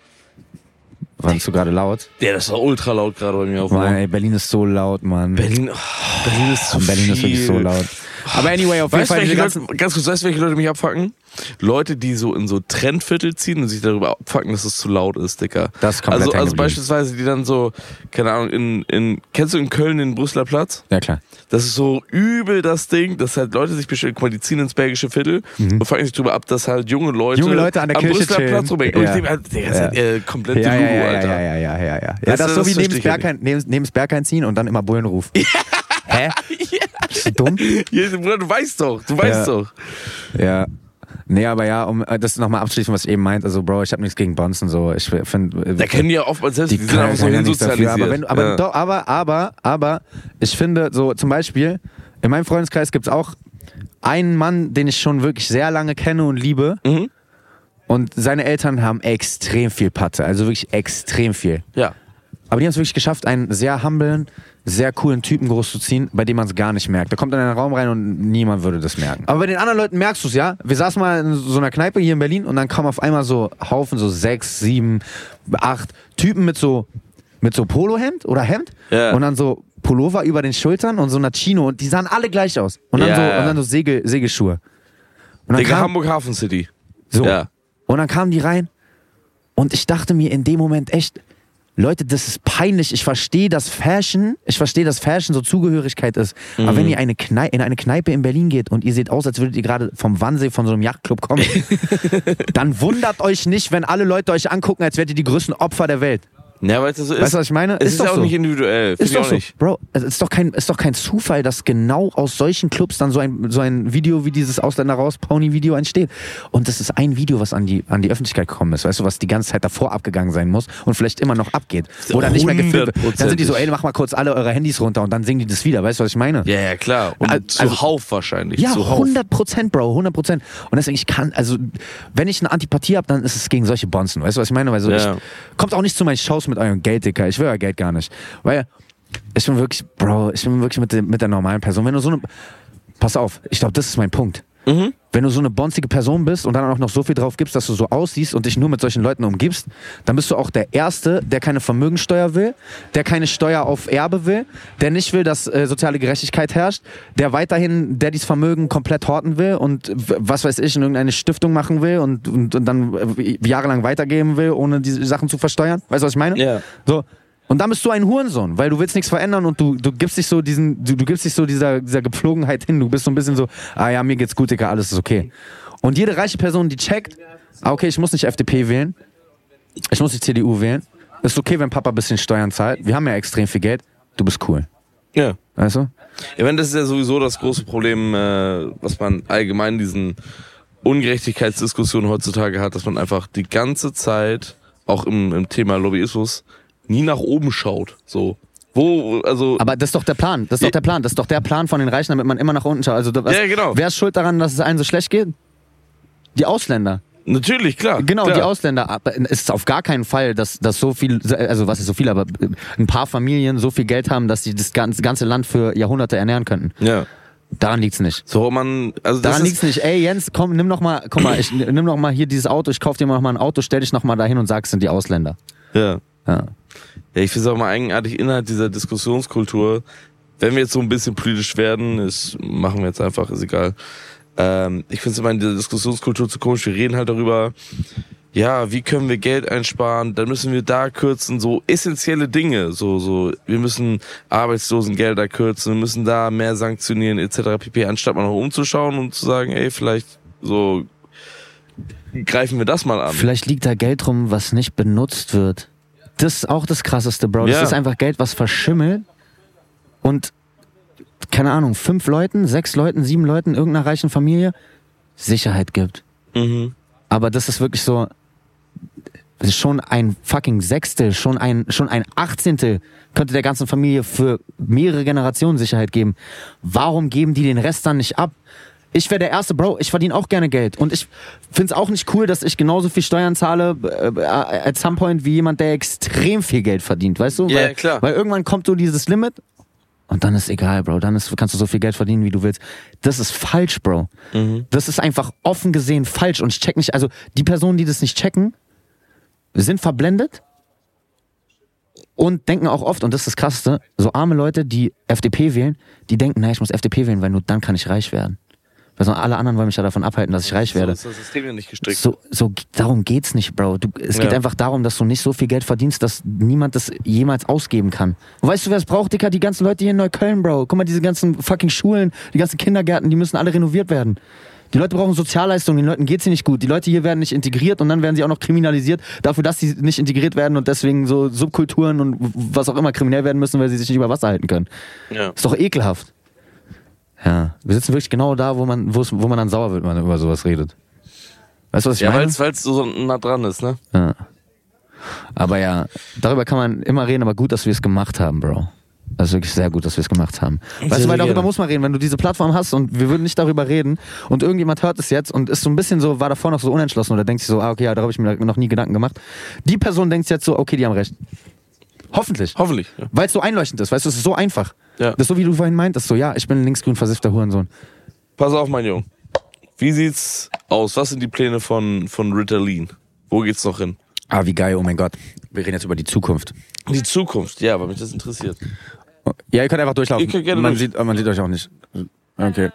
Warst du gerade laut? Ja, das war ultra laut gerade bei mir auf dem Mann, Ohr. ey, Berlin ist so laut, Mann. Berlin, oh, Berlin ist zu Berlin viel. ist wirklich so laut. Aber anyway, auf jeden Weißt du, Fall diese welche ganzen... Leute, ganz kurz, weißt du, welche Leute mich abfacken? Leute, die so in so Trendviertel ziehen und sich darüber abfacken, dass es zu laut ist, Dicker. Das ist komplett Also, hängen also geblieben. beispielsweise, die dann so, keine Ahnung, in, in, kennst du in Köln den Brüsseler Platz? Ja, klar. Das ist so übel das Ding, dass halt Leute sich bestellen, guck mal, die ziehen ins Bergische Viertel und fangen sich darüber ab, dass halt junge Leute, Mhm. Junge Leute an der am Kirche Brüsseler chillen. Platz rumhängen. Und Ja. ich denke, halt, Digga, das Ja. ist halt, äh, komplette Ja, ja, Lulu, ja, Alter. ja, ja, ja, ja, ja. Ja, Weißt das du, ist so das wie verstehe neben ich ja Bergheim, neben, neben Bergheim ziehen und dann immer Bullen rufen. Hä? Bist du dumm? Hier, Bruder, du weißt doch, du weißt Ja. doch. Ja. Nee, aber ja, um äh, das nochmal abzuschließen, was ich eben meinte, also Bro, ich habe nichts gegen Bonzen, so, ich finde... Da kennen die ja oftmals selbst, die, sind können einfach so ja nichts dafür, hinsozialisiert. aber, wenn, aber, ja. doch, aber, aber, aber, ich finde so, zum Beispiel, in meinem Freundeskreis gibt's auch einen Mann, den ich schon wirklich sehr lange kenne und liebe Mhm. und seine Eltern haben extrem viel Patte, also wirklich extrem viel. Ja. Aber die haben es wirklich geschafft, einen sehr humblen, sehr coolen Typen großzuziehen, bei dem man es gar nicht merkt. Der kommt in einen Raum rein und niemand würde das merken. Aber bei den anderen Leuten merkst du es, ja? Wir saßen mal in so einer Kneipe hier in Berlin und dann kamen auf einmal so Haufen, so sechs, sieben, acht Typen mit so, mit so Polohemd oder Hemd Ja. und dann so Pullover über den Schultern und so einer Chino und die sahen alle gleich aus. Und dann Ja, so, ja. und dann so Segel, Segelschuhe. Und dann Digga, kam- Hamburg Hafen City. so. Ja. Und dann kamen die rein und ich dachte mir in dem Moment echt, Leute, das ist peinlich. Ich verstehe, dass Fashion, ich verstehe, dass Fashion so Zugehörigkeit ist. Mhm. Aber wenn ihr eine Kneipe, in eine Kneipe in Berlin geht und ihr seht aus, als würdet ihr gerade vom Wannsee von so einem Yachtclub kommen, dann wundert euch nicht, wenn alle Leute euch angucken, als wärt ihr die größten Opfer der Welt. Ja, weil es so ist. Weißt du, was ich meine? Es Ist ist, doch ja auch so. nicht individuell. Finde Ist ich doch auch so, nicht. Bro, es ist doch kein, ist doch kein Zufall, dass genau aus solchen Clubs dann so ein, so ein Video wie dieses Ausländer raus Pony-Video entsteht. Und das ist ein Video, was an die, an die Öffentlichkeit gekommen ist, weißt du, was die ganze Zeit davor abgegangen sein muss und vielleicht immer noch abgeht. Oder nicht mehr gefilmt wird. Dann sind die so, ey, mach mal kurz alle eure Handys runter und dann singen die das wieder, weißt du, was ich meine? Ja, ja, klar. Und Also- zuhauf wahrscheinlich. Ja, zuhauf. hundert Prozent, Bro, hundert Prozent. Und deswegen, ich kann, also, wenn ich eine Antipathie habe, dann ist es gegen solche Bonzen, weißt du, was ich meine? Weil so, Ja. ich, kommt auch nicht zu meinen Shows mit eurem Geld, Dicker. Ich will euer Geld gar nicht. Weil, ich bin wirklich, Bro, ich bin wirklich mit, der- mit der normalen Person. Wenn du so eine, pass auf, ich glaube, das ist mein Punkt. Mhm. Wenn du so eine bonzige Person bist und dann auch noch so viel drauf gibst, dass du so aussiehst und dich nur mit solchen Leuten umgibst, dann bist du auch der Erste, der keine Vermögensteuer will, der keine Steuer auf Erbe will, der nicht will, dass äh, soziale Gerechtigkeit herrscht, der weiterhin, der dieses Vermögen komplett horten will und w- was weiß ich, in irgendeine Stiftung machen will und, und, und dann äh, jahrelang weitergeben will, ohne diese Sachen zu versteuern. Weißt du, was ich meine? Ja. So. Und dann bist du ein Hurensohn, weil du willst nichts verändern und du, du gibst dich so diesen, du, du gibst dich so dieser, dieser Gepflogenheit hin. Du bist so ein bisschen so, ah ja, mir geht's gut, Digga, alles ist okay. Und jede reiche Person, die checkt, ah, okay, ich muss nicht F D P wählen, ich muss nicht C D U wählen, ist okay, wenn Papa ein bisschen Steuern zahlt. Wir haben ja extrem viel Geld, du bist cool. Ja. Weißt du? Ich meine, das ist ja sowieso das große Problem, äh, was man allgemein in diesen Ungerechtigkeitsdiskussionen heutzutage hat, dass man einfach die ganze Zeit, auch im, im Thema Lobbyismus, nie nach oben schaut. So. Wo, also. Aber das ist doch der Plan. Das ist doch der Plan. Das ist doch der Plan von den Reichen, damit man immer nach unten schaut. Also, was, Ja, genau. Wer ist schuld daran, dass es allen so schlecht geht? Die Ausländer. Natürlich, klar. Genau, klar. die Ausländer. Aber es ist auf gar keinen Fall, dass, dass so viel, also was ist so viel, aber ein paar Familien so viel Geld haben, dass sie das ganze, ganze Land für Jahrhunderte ernähren könnten. Ja. Daran liegt's nicht. So, man, also das Daran ist, liegt's nicht. Ey Jens, komm, nimm noch mal, guck mal, ich nimm noch mal hier dieses Auto, ich kauf dir noch mal ein Auto, stell dich noch mal dahin und sag, es sind die Ausländer. ja. Ja. Ja, ich finde es auch mal eigenartig innerhalb dieser Diskussionskultur, wenn wir jetzt so ein bisschen politisch werden, das machen wir jetzt einfach, ist egal. Ähm, ich finde es immer in dieser Diskussionskultur zu komisch, wir reden halt darüber, ja, wie können wir Geld einsparen, dann müssen wir da kürzen, so essentielle Dinge, so, so, wir müssen Arbeitslosengelder kürzen, wir müssen da mehr sanktionieren, et cetera pp., anstatt mal noch umzuschauen und zu sagen, ey, vielleicht so greifen wir das mal an. Vielleicht liegt da Geld rum, was nicht benutzt wird. Das ist auch das Krasseste, Bro. Das Ja. ist einfach Geld, was verschimmelt und, keine Ahnung, fünf Leuten, sechs Leuten, sieben Leuten, irgendeiner reichen Familie Sicherheit gibt. Mhm. Aber das ist wirklich so, das ist schon ein fucking Sechstel, schon ein, schon ein Achtzehntel könnte der ganzen Familie für mehrere Generationen Sicherheit geben. Warum geben die den Rest dann nicht ab? Ich wäre der erste, Bro, ich verdiene auch gerne Geld. Und ich find's auch nicht cool, dass ich genauso viel Steuern zahle äh, at some point wie jemand, der extrem viel Geld verdient, weißt du? Ja, weil, klar. Weil irgendwann kommt so dieses Limit und dann ist egal, Bro. Dann ist, kannst du so viel Geld verdienen, wie du willst. Das ist falsch, Bro. Mhm. Das ist einfach offen gesehen falsch. Und ich check nicht, also die Personen, die das nicht checken, sind verblendet und denken auch oft, und das ist das Krasseste, so arme Leute, die F D P wählen, die denken, na, ich muss F D P wählen, weil nur dann kann ich reich werden. Weil sonst alle anderen wollen mich ja davon abhalten, dass ich reich So werde. ist das System ja nicht gestrickt. So, so, darum geht's nicht, Bro. Du, es geht Ja. einfach darum, dass du nicht so viel Geld verdienst, dass niemand das jemals ausgeben kann. Und weißt du, wer es braucht, Dicker? Die ganzen Leute hier in Neukölln, Bro. Guck mal, diese ganzen fucking Schulen, die ganzen Kindergärten, die müssen alle renoviert werden. Die Leute brauchen Sozialleistungen, den Leuten geht's hier nicht gut. Die Leute hier werden nicht integriert und dann werden sie auch noch kriminalisiert dafür, dass sie nicht integriert werden und deswegen so Subkulturen und was auch immer kriminell werden müssen, weil sie sich nicht über Wasser halten können. Ja. Ist doch ekelhaft. Ja, wir sitzen wirklich genau da, wo man, wo es- wo man dann sauer wird, wenn man über sowas redet. Weißt du, was ich Ja, meine? weil es so nah dran ist, ne? Ja. Aber ja, darüber kann man immer reden, aber gut, dass wir es gemacht haben, Bro. Das ist wirklich sehr gut, dass wir es gemacht haben. Sehr, Weißt du, weil sehr darüber gerne. muss man reden. Wenn du diese Plattform hast und wir würden nicht darüber reden und irgendjemand hört es jetzt und ist so ein bisschen so, war davor noch so unentschlossen oder denkt sich so, ah, okay, ja, darüber habe ich mir noch nie Gedanken gemacht. Die Person denkt jetzt so, okay, die haben recht. Hoffentlich. Hoffentlich. Ja. Weil es so einleuchtend ist, weißt du, es ist so einfach. Ja. Das ist so, wie du vorhin meintest, so, ja, ich bin ein linksgrün versiffter Hurensohn. Pass auf, mein Junge. Wie sieht's aus? Was sind die Pläne von, von Ritalin? Wo geht's noch hin? Ah, wie geil, oh mein Gott. Wir reden jetzt über die Zukunft. Die Zukunft, ja, weil mich das interessiert. Ja, ihr könnt einfach durchlaufen. Ihr könnt gerne man, durch. sieht, man sieht euch auch nicht. Okay.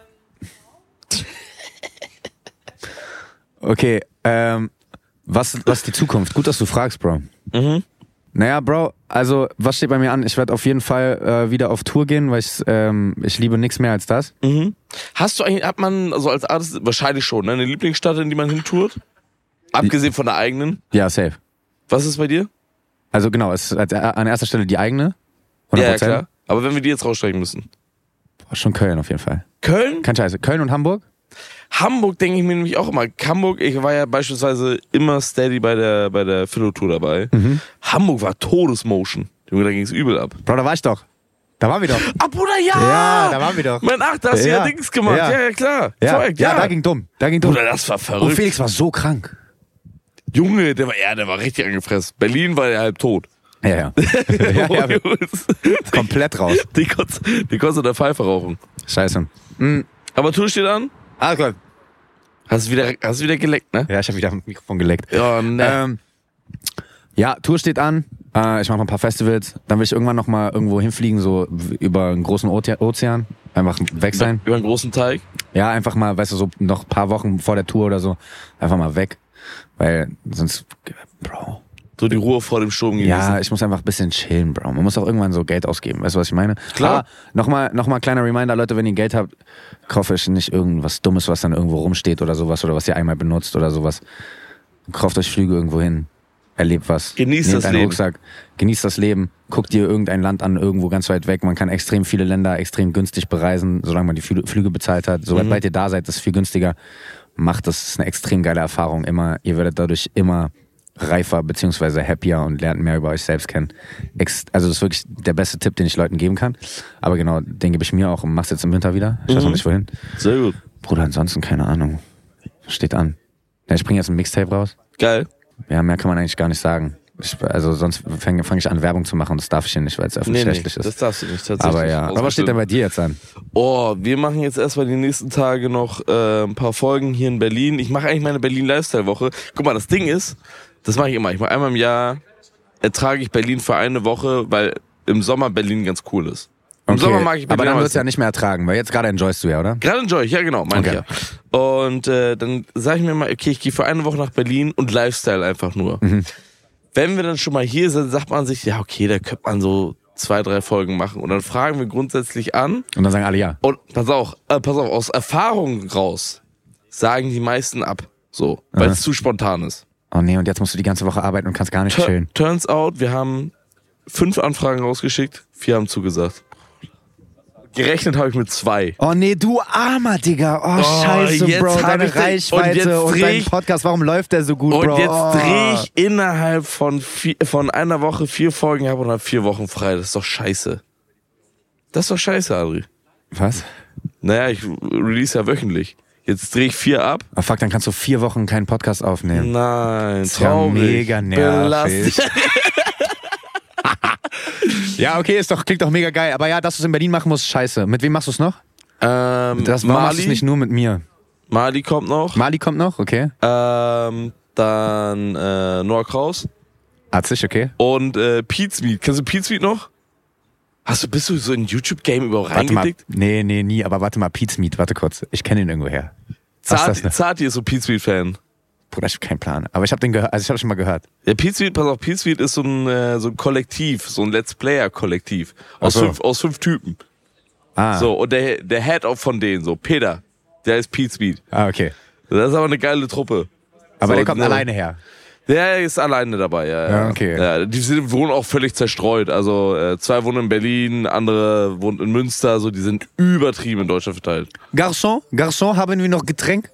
Okay, ähm, was, was ist die Zukunft? Gut, dass du fragst, Bro. Mhm. Naja, Bro, also was steht bei mir an? Ich werde auf jeden Fall äh, wieder auf Tour gehen, weil ich, ähm, ich liebe nichts mehr als das. Mhm. Hast du eigentlich, hat man, also als Artist, wahrscheinlich schon, ne, eine Lieblingsstadt, in die man hintourt? Abgesehen von der eigenen? Ja, safe. Was ist bei dir? Also genau, es ist als, an erster Stelle die eigene. hundert Ja, ja, Prozent. klar. Aber wenn wir die jetzt rausstreichen müssen. Boah, schon Köln auf jeden Fall. Köln? Kein Scheiße. Köln und Hamburg? Hamburg denke ich mir nämlich auch immer. Hamburg, ich war ja beispielsweise immer steady bei der, bei der Philo-Tour dabei. Mhm. Hamburg war Todesmotion. Junge, da ging es übel ab. Bro, da war ich doch. Da waren wir doch. Ah, Bruder, ja! Ja, da waren wir doch. Mein Ach, da hast du ja, Ja. Dings gemacht. Ja, Ja. ja, klar. Ja, Korrekt, ja, da ging dumm. Da ging dumm. Bruder, das war Und verrückt. Felix war so krank. Junge, der war, ja, der war richtig angefressen. Berlin war ja halb tot. Ja, ja. ja, ja. Komplett raus. Die konntest die konntest du in der Pfeife rauchen. Scheiße. Mhm. Aber Tour steht an? Ah, gut. Hast du wieder, hast du wieder geleckt, ne? Ja, ich habe wieder am Mikrofon geleckt. Ja, ne. Ähm, ja, Tour steht an. Äh, ich mache noch ein paar Festivals. Dann will ich irgendwann noch mal irgendwo hinfliegen, so w- über einen großen Oze- Ozean. Einfach weg sein. Über einen großen Teig. Ja, einfach mal, weißt du, so noch ein paar Wochen vor der Tour oder so. Einfach mal weg. Weil sonst, Bro. So die Ruhe vor dem Sturm genießen. Ja, ich muss einfach ein bisschen chillen, Bro. Man muss auch irgendwann so Geld ausgeben. Weißt du, was ich meine? Klar. Nochmal noch mal kleiner Reminder, Leute, wenn ihr Geld habt, kauft euch nicht irgendwas Dummes, was dann irgendwo rumsteht oder sowas oder was ihr einmal benutzt oder sowas. Kauft euch Flüge irgendwo hin. Erlebt was. Genießt Nehmt das einen Leben. Rucksack. Genießt das Leben. Guckt dir irgendein Land an, irgendwo ganz weit weg. Man kann extrem viele Länder extrem günstig bereisen, solange man die Flü- Flüge bezahlt hat. Sobald Mhm. ihr da seid, ist es viel günstiger. Macht das, ist eine extrem geile Erfahrung. Immer, ihr werdet dadurch immer reifer beziehungsweise happier und lernt mehr über euch selbst kennen. Ex- also das ist wirklich der beste Tipp, den ich Leuten geben kann. Aber genau, den gebe ich mir auch und mach's jetzt im Winter wieder. Ich weiß noch Mhm. nicht wohin. Sehr gut. Bruder, ansonsten keine Ahnung. Steht an. Ja, ich bringe jetzt ein Mixtape raus. Geil. Ja, mehr kann man eigentlich gar nicht sagen. Ich, also sonst fange fang ich an, Werbung zu machen und das darf ich hier nicht, weil es Nee, nee, öffentlich-rechtlich das ist. darfst du nicht tatsächlich. Aber ja, aber was steht denn bei dir jetzt an? Oh, wir machen jetzt erstmal die nächsten Tage noch äh, ein paar Folgen hier in Berlin. Ich mache eigentlich meine Berlin-Lifestyle-Woche. Guck mal, das Ding ist, das mache ich immer. Ich mache einmal im Jahr, ertrage ich Berlin für eine Woche, weil im Sommer Berlin ganz cool ist. Im Okay, Sommer mag ich Berlin aber dann am wird's ja meisten. nicht mehr ertragen, weil jetzt gerade enjoyst du ja, oder? Gerade enjoy ich, ja genau, meine Okay. ich Und äh, dann sage ich mir mal, okay, ich gehe für eine Woche nach Berlin und Lifestyle einfach nur. Mhm. Wenn wir dann schon mal hier sind, sagt man sich, ja okay, da könnte man so zwei, drei Folgen machen. Und dann fragen wir grundsätzlich an. Und dann sagen alle ja. Und pass auf, äh, pass auf, aus Erfahrung raus sagen die meisten ab. So, weil Aha. es zu spontan ist. Oh nee, und jetzt musst du die ganze Woche arbeiten und kannst gar nicht Tur- chillen. Turns out, wir haben fünf Anfragen rausgeschickt, vier haben zugesagt. Gerechnet habe ich mit zwei. Oh nee, du armer Digga. Oh, Oh, scheiße, jetzt Bro. hab Deine ich den- Reichweite und jetzt und, dreh dein ich- Podcast, warum läuft der so gut, Und Bro? jetzt oh. drehe ich innerhalb von, vier, von einer Woche vier Folgen ab und habe vier Wochen frei. Das ist doch scheiße. Das ist doch scheiße, Adri. Was? Naja, ich release ja wöchentlich. Jetzt drehe ich vier ab. Oh fuck, dann kannst du vier Wochen keinen Podcast aufnehmen. Nein, ist ja traurig. mega nervig. Belastend. Ja, okay, ist doch, klingt doch mega geil. Aber ja, dass du es in Berlin machen musst, scheiße. Mit wem machst du es noch? ähm, Das, warum machst du es Mali, nicht nur mit mir? Mali kommt noch. Mali kommt noch, okay. Ähm, dann äh, Noah Kraus. Atzig, okay. Und äh, Pizmeet. Kennst du Pizmeet noch? Hast du, bist du so in YouTube-Game überhaupt Warte mal. reingedickt? Nee, nee, nie. Aber warte mal, Pete's Meat, warte kurz. Ich kenne ihn irgendwoher. Was ist das Zati, denn? Zati ist so Pizmeet-Fan. Bruder, ich hab keinen Plan. Aber ich habe den gehört, also ich habe schon mal gehört. Ja, Pizmeet, pass auf, Pizmeet ist so ein, äh, so ein Kollektiv, so ein Let's Player-Kollektiv. Aus, Ach so. fünf, aus fünf Typen. Ah, So, und der, der Head of von denen, so, Peter, der ist Pizmeet. ah okay. Das ist aber eine geile Truppe. Aber So, der kommt ne, alleine her. Der ist alleine dabei, ja. Ja, okay. Ja, die sind, wohnen auch völlig zerstreut. Also äh, zwei wohnen in Berlin, andere wohnen in Münster. So, die sind übertrieben in Deutschland verteilt. Garçon, Garçon, haben wir noch Getränk?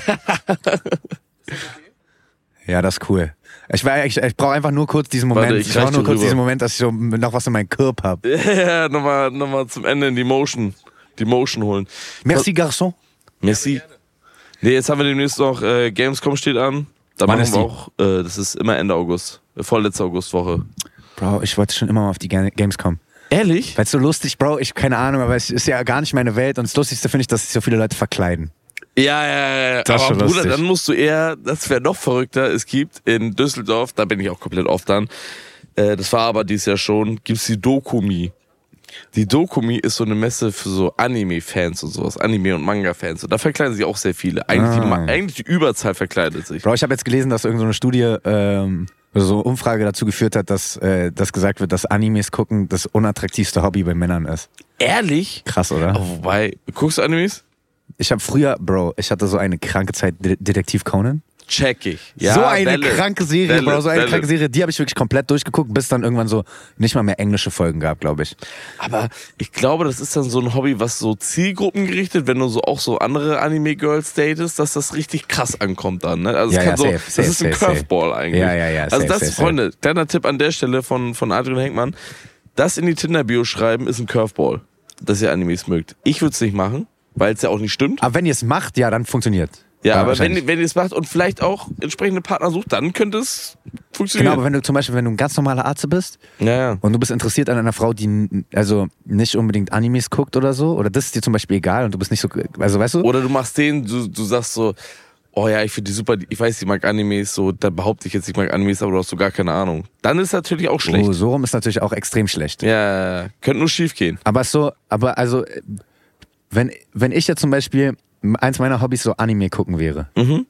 Ja, das ist cool. Ich, war- ich, ich brauche einfach nur kurz diesen Moment. Warte, ich ich brauche reich nur dir kurz rüber. diesen Moment, dass ich so noch was in meinem Körper habe. Ja, nochmal, nochmal zum Ende in die Motion. Die Motion holen. Merci, Garçon. Messi. Nee, jetzt haben wir demnächst noch äh, Gamescom steht an. Da Wann machen ist wir die? auch, äh, das ist immer Ende August. Äh, vorletzte Augustwoche. Bro, ich wollte schon immer mal auf die Ga- Gamescom. Ehrlich? Weil es so lustig, Bro, ich keine Ahnung, aber es ist ja gar nicht meine Welt. Und das Lustigste finde ich, dass sich so viele Leute verkleiden. Ja, ja, ja. Das ist Aber schon Bruder, lustig. dann musst du eher, das wäre noch verrückter, es gibt in Düsseldorf, da bin ich auch komplett oft dann, äh, das war aber dieses Jahr schon, gibt's die Dokumi. Die Dokumi ist so eine Messe für so Anime-Fans und sowas, Anime- und Manga-Fans. Und da verkleiden sich auch sehr viele. Eigentlich, die, Ah. Ma- eigentlich die Überzahl verkleidet sich. Bro, ich habe jetzt gelesen, dass irgendeine so eine Studie, ähm, also so eine Umfrage dazu geführt hat, dass, äh, dass gesagt wird, dass Animes gucken das unattraktivste Hobby bei Männern ist. Ehrlich? Krass, oder? Oh, wobei, guckst du Animes? Ich habe früher, Bro, ich hatte so eine kranke Zeit, De- Detektiv Conan. Check ich. Ja, so eine Welle. kranke Serie, Welle, Bro, so eine Welle. kranke Serie, die habe ich wirklich komplett durchgeguckt, bis dann irgendwann so nicht mal mehr englische Folgen gab, glaube ich. Aber ich glaube, das ist dann so ein Hobby, was so zielgruppengerichtet, wenn du so auch so andere Anime-Girls datest, dass das richtig krass ankommt dann. Ne? Also es Ja, kann ja, so, safe, das safe, ist ein safe, safe. Curveball eigentlich. Ja, ja, ja, Also safe, das, safe, Freunde, kleiner Tipp an der Stelle von, von Adrian Henkmann, das in die Tinder-Bio schreiben ist ein Curveball, dass ihr Animes mögt. Ich würde es nicht machen, weil es ja auch nicht stimmt. Aber wenn ihr es macht, ja, dann funktioniert. Ja, aber wahrscheinlich. wenn, wenn ihr es macht und vielleicht auch entsprechende Partner sucht, dann könnte es funktionieren. Genau, aber wenn du zum Beispiel, wenn du ein ganz normaler Arzt bist ja, ja. und du bist interessiert an einer Frau, die n- also nicht unbedingt Animes guckt oder so, oder das ist dir zum Beispiel egal und du bist nicht so, also weißt du? Oder du machst den, du, du sagst so, oh ja, ich finde die super, ich weiß, die mag Animes, so, dann behaupte ich jetzt, ich mag Animes, aber du hast so gar keine Ahnung. Dann ist natürlich auch schlecht. Oh, so rum ist natürlich auch extrem schlecht. Ja, könnte nur schief gehen. Aber so, aber also, äh, wenn, wenn ich jetzt zum Beispiel eins meiner Hobbys so Anime gucken wäre, Mhm.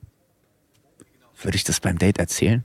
würde ich das beim Date erzählen?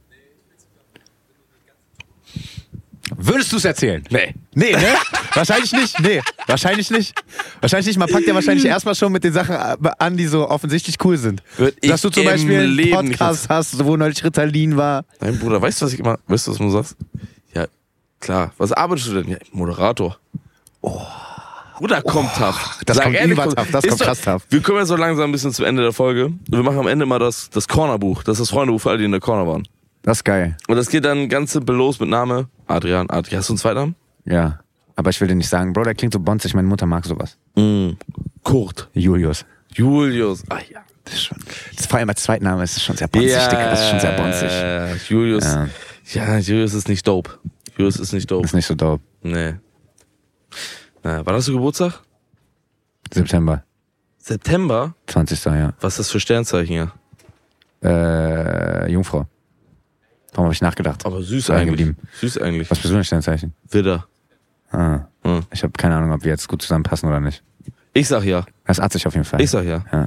Würdest du es erzählen? Nee. Nee, ne? Wahrscheinlich nicht. Nee, wahrscheinlich nicht. Wahrscheinlich nicht. Man packt ja wahrscheinlich erstmal schon mit den Sachen an, die so offensichtlich cool sind. Würd ich Dass du zum im Beispiel einen Leben nicht Podcast hast, wo neulich Ritalin war. Nein, Bruder, weißt du, was ich immer, weißt du, was du sagst? Ja, klar. Was arbeitest du denn? Ja, Moderator. Oh. Bruder, kommt tough. das Sag kommt ehrlich, übertough, das ist kommt doch- krass tough. Wir kommen ja so langsam ein bisschen zum Ende der Folge. Wir machen am Ende mal das, das Cornerbuch. Das ist das Freundebuch für alle, die in der Corner waren. Das ist geil. Und das geht dann ganz simpel los mit Name Adrian. Adrian, hast du einen Zweitnamen? Ja. Aber ich will dir nicht sagen, Bro, der klingt so bonzig. Meine Mutter mag sowas. Mm. Kurt. Julius. Julius. Ah ja. Das ist schon. Das vor allem als Zweitname ist es schon sehr bonzig, Digga. Das ist schon sehr bonzig. Ja, Julius. Ja. Ja. Julius ist nicht dope. Julius ist nicht dope. Ist nicht so dope. Nee. Na, wann hast du Geburtstag? September. September? zwanzigster Ja. Was ist das für Sternzeichen hier? Äh, Jungfrau. Warum habe ich nachgedacht? Aber süß Hängen eigentlich. geblieben. Süß eigentlich. Was bist du denn Sternzeichen? Widder. Ah. Hm. Ich habe keine Ahnung, ob wir jetzt gut zusammenpassen oder nicht. Ich sag ja. Das ist atzig auf jeden Fall. Ich sag ja. Ja.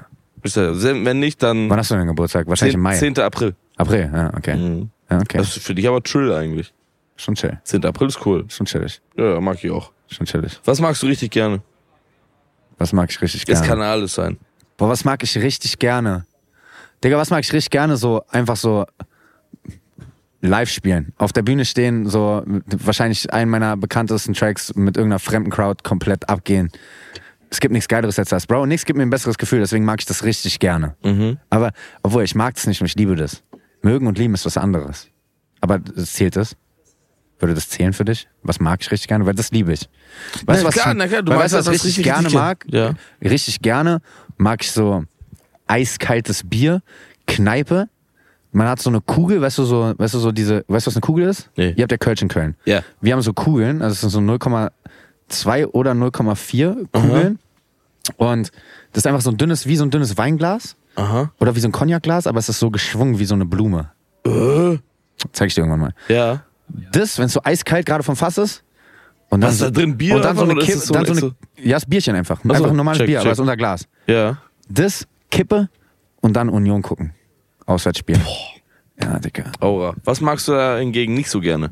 Wenn nicht, dann Wann hast du denn Geburtstag? Wahrscheinlich im Mai. zehnten April. April, ja, okay. Mhm. Ja, okay. Das ist für dich aber chill eigentlich. Schon chill. zehnten April ist cool. Schon chillig. Ja, mag ich auch. Schon chillig. Was magst du richtig gerne? Was mag ich richtig gerne? Es kann alles sein. Boah, was mag ich richtig gerne? Digga, was mag ich richtig gerne? So, einfach so live spielen. Auf der Bühne stehen, so wahrscheinlich einen meiner bekanntesten Tracks mit irgendeiner fremden Crowd komplett abgehen. Es gibt nichts Geileres als das. Bro, nichts gibt mir ein besseres Gefühl, deswegen mag ich das richtig gerne. Mhm. Aber, obwohl, ich mag das nicht und ich liebe das. Mögen und lieben ist was anderes. Aber es zählt das? Würde das zählen für dich? Was mag ich richtig gerne? Weil das liebe ich. Weißt du, was, klar, na klar, du weil, magst weißt, was das ich richtig richtig, gerne richtig mag? Ja. Richtig gerne mag ich so eiskaltes Bier, Kneipe. Man hat so eine Kugel, weißt du, so, weißt du, so diese, weißt du, was eine Kugel ist? Nee. Ihr habt ja Kölsch in Köln. Ja. Wir haben so Kugeln, also es sind so null Komma zwei oder null Komma vier Kugeln. Aha. Und das ist einfach so ein dünnes, wie so ein dünnes Weinglas. Aha. Oder wie so ein Cognac-Glas, aber es ist so geschwungen wie so eine Blume. Äh. Zeig ich dir irgendwann mal. Ja. Das, wenn es so eiskalt gerade vom Fass ist. Und dann Was ist so, da drin? Bier und dann so eine oder ist Kippe, das so dann so ein eine, ja, ist Bierchen einfach. Ach so, einfach ein normales check, Bier, check. aber es ist unser Glas. Ja. Das, Kippe und dann Union gucken. Auswärtsspiel. Ja, Digga. Aura. Was magst du da hingegen nicht so gerne?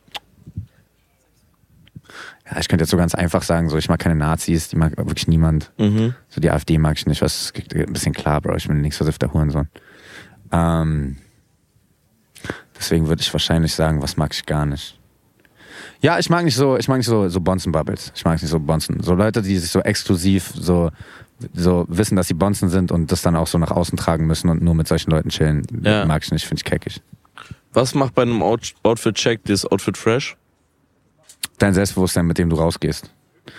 Ja, ich könnte jetzt so ganz einfach sagen, so ich mag keine Nazis, die mag wirklich niemand. Mhm. So die AfD mag ich nicht, was ist ein bisschen klar, Bro, ich bin nichts versiffter Hurensohn. Ähm, deswegen würde ich wahrscheinlich sagen, was mag ich gar nicht. Ja, ich mag nicht so, ich mag nicht so, so Bonzen-Bubbles. Ich mag nicht so Bonzen. So Leute, die sich so exklusiv so, so wissen, dass sie Bonzen sind und das dann auch so nach außen tragen müssen und nur mit solchen Leuten chillen, Ja. mag ich nicht, finde ich keckig. Was macht bei einem Out- Outfit-Check das Outfit fresh? Dein Selbstbewusstsein, mit dem du rausgehst.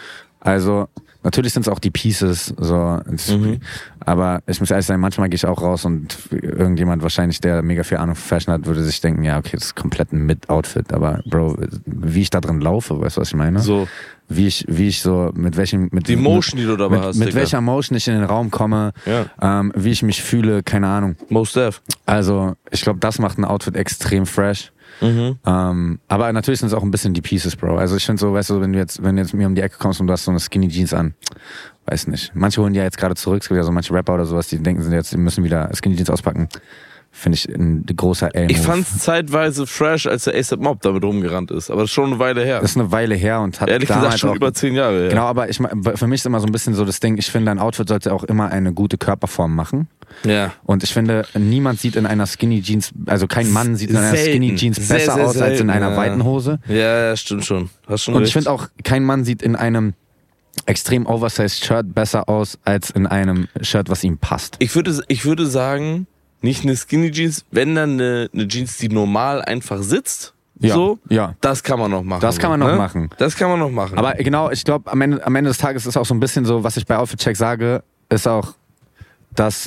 Also, natürlich sind es auch die Pieces, so, Mhm. aber ich muss ehrlich sagen, manchmal gehe ich auch raus und irgendjemand wahrscheinlich, der mega viel Ahnung von Fashion hat, würde sich denken, ja, okay, das ist komplett ein Mit-Outfit, aber Bro, wie ich da drin laufe, weißt du, was ich meine? So. Wie ich, wie ich so, mit welchem, mit Die Motion, die du dabei mit, hast, mit Digga. welcher Motion ich in den Raum komme, Ja. ähm, wie ich mich fühle, keine Ahnung. Most def. Also, ich glaube, das macht ein Outfit extrem fresh. Mhm. Ähm, aber natürlich sind es auch ein bisschen die Pieces, Bro. Also ich finde so, weißt du, wenn du jetzt, wenn du jetzt mir um die Ecke kommst und du hast so eine Skinny Jeans an, weiß nicht. Manche holen die ja jetzt gerade zurück, es gibt ja so manche Rapper oder sowas, die denken, sind jetzt, die müssen wieder Skinny Jeans auspacken. Finde ich ein großer L-Move. Ich fand's zeitweise fresh, als der A$AP Mob damit rumgerannt ist. Aber das ist schon eine Weile her. Das ist eine Weile her und hat Ehrlich damals gesagt schon auch, über zehn Jahre her. Genau, aber ich mein, für mich ist immer so ein bisschen so das Ding, ich finde, ein Outfit sollte auch immer eine gute Körperform machen. Ja. Und ich finde, niemand sieht in einer Skinny Jeans, also kein Mann sieht in einer Selten. Skinny Jeans Sehr, besser sehr aus als in selten, einer ja. weiten Hose. Ja, ja, stimmt schon. Hast schon Und recht. ich finde auch, kein Mann sieht in einem extrem oversized Shirt besser aus als in einem Shirt, was ihm passt. Ich würde, ich würde sagen, nicht eine Skinny Jeans, wenn dann eine, eine Jeans, die normal einfach sitzt. Ja, So, ja. das kann man noch machen. Das kann man noch ne? machen. Das kann man noch machen. Aber genau, ich glaube, am Ende, am Ende des Tages ist auch so ein bisschen so, was ich bei Outfit Check sage, ist auch, dass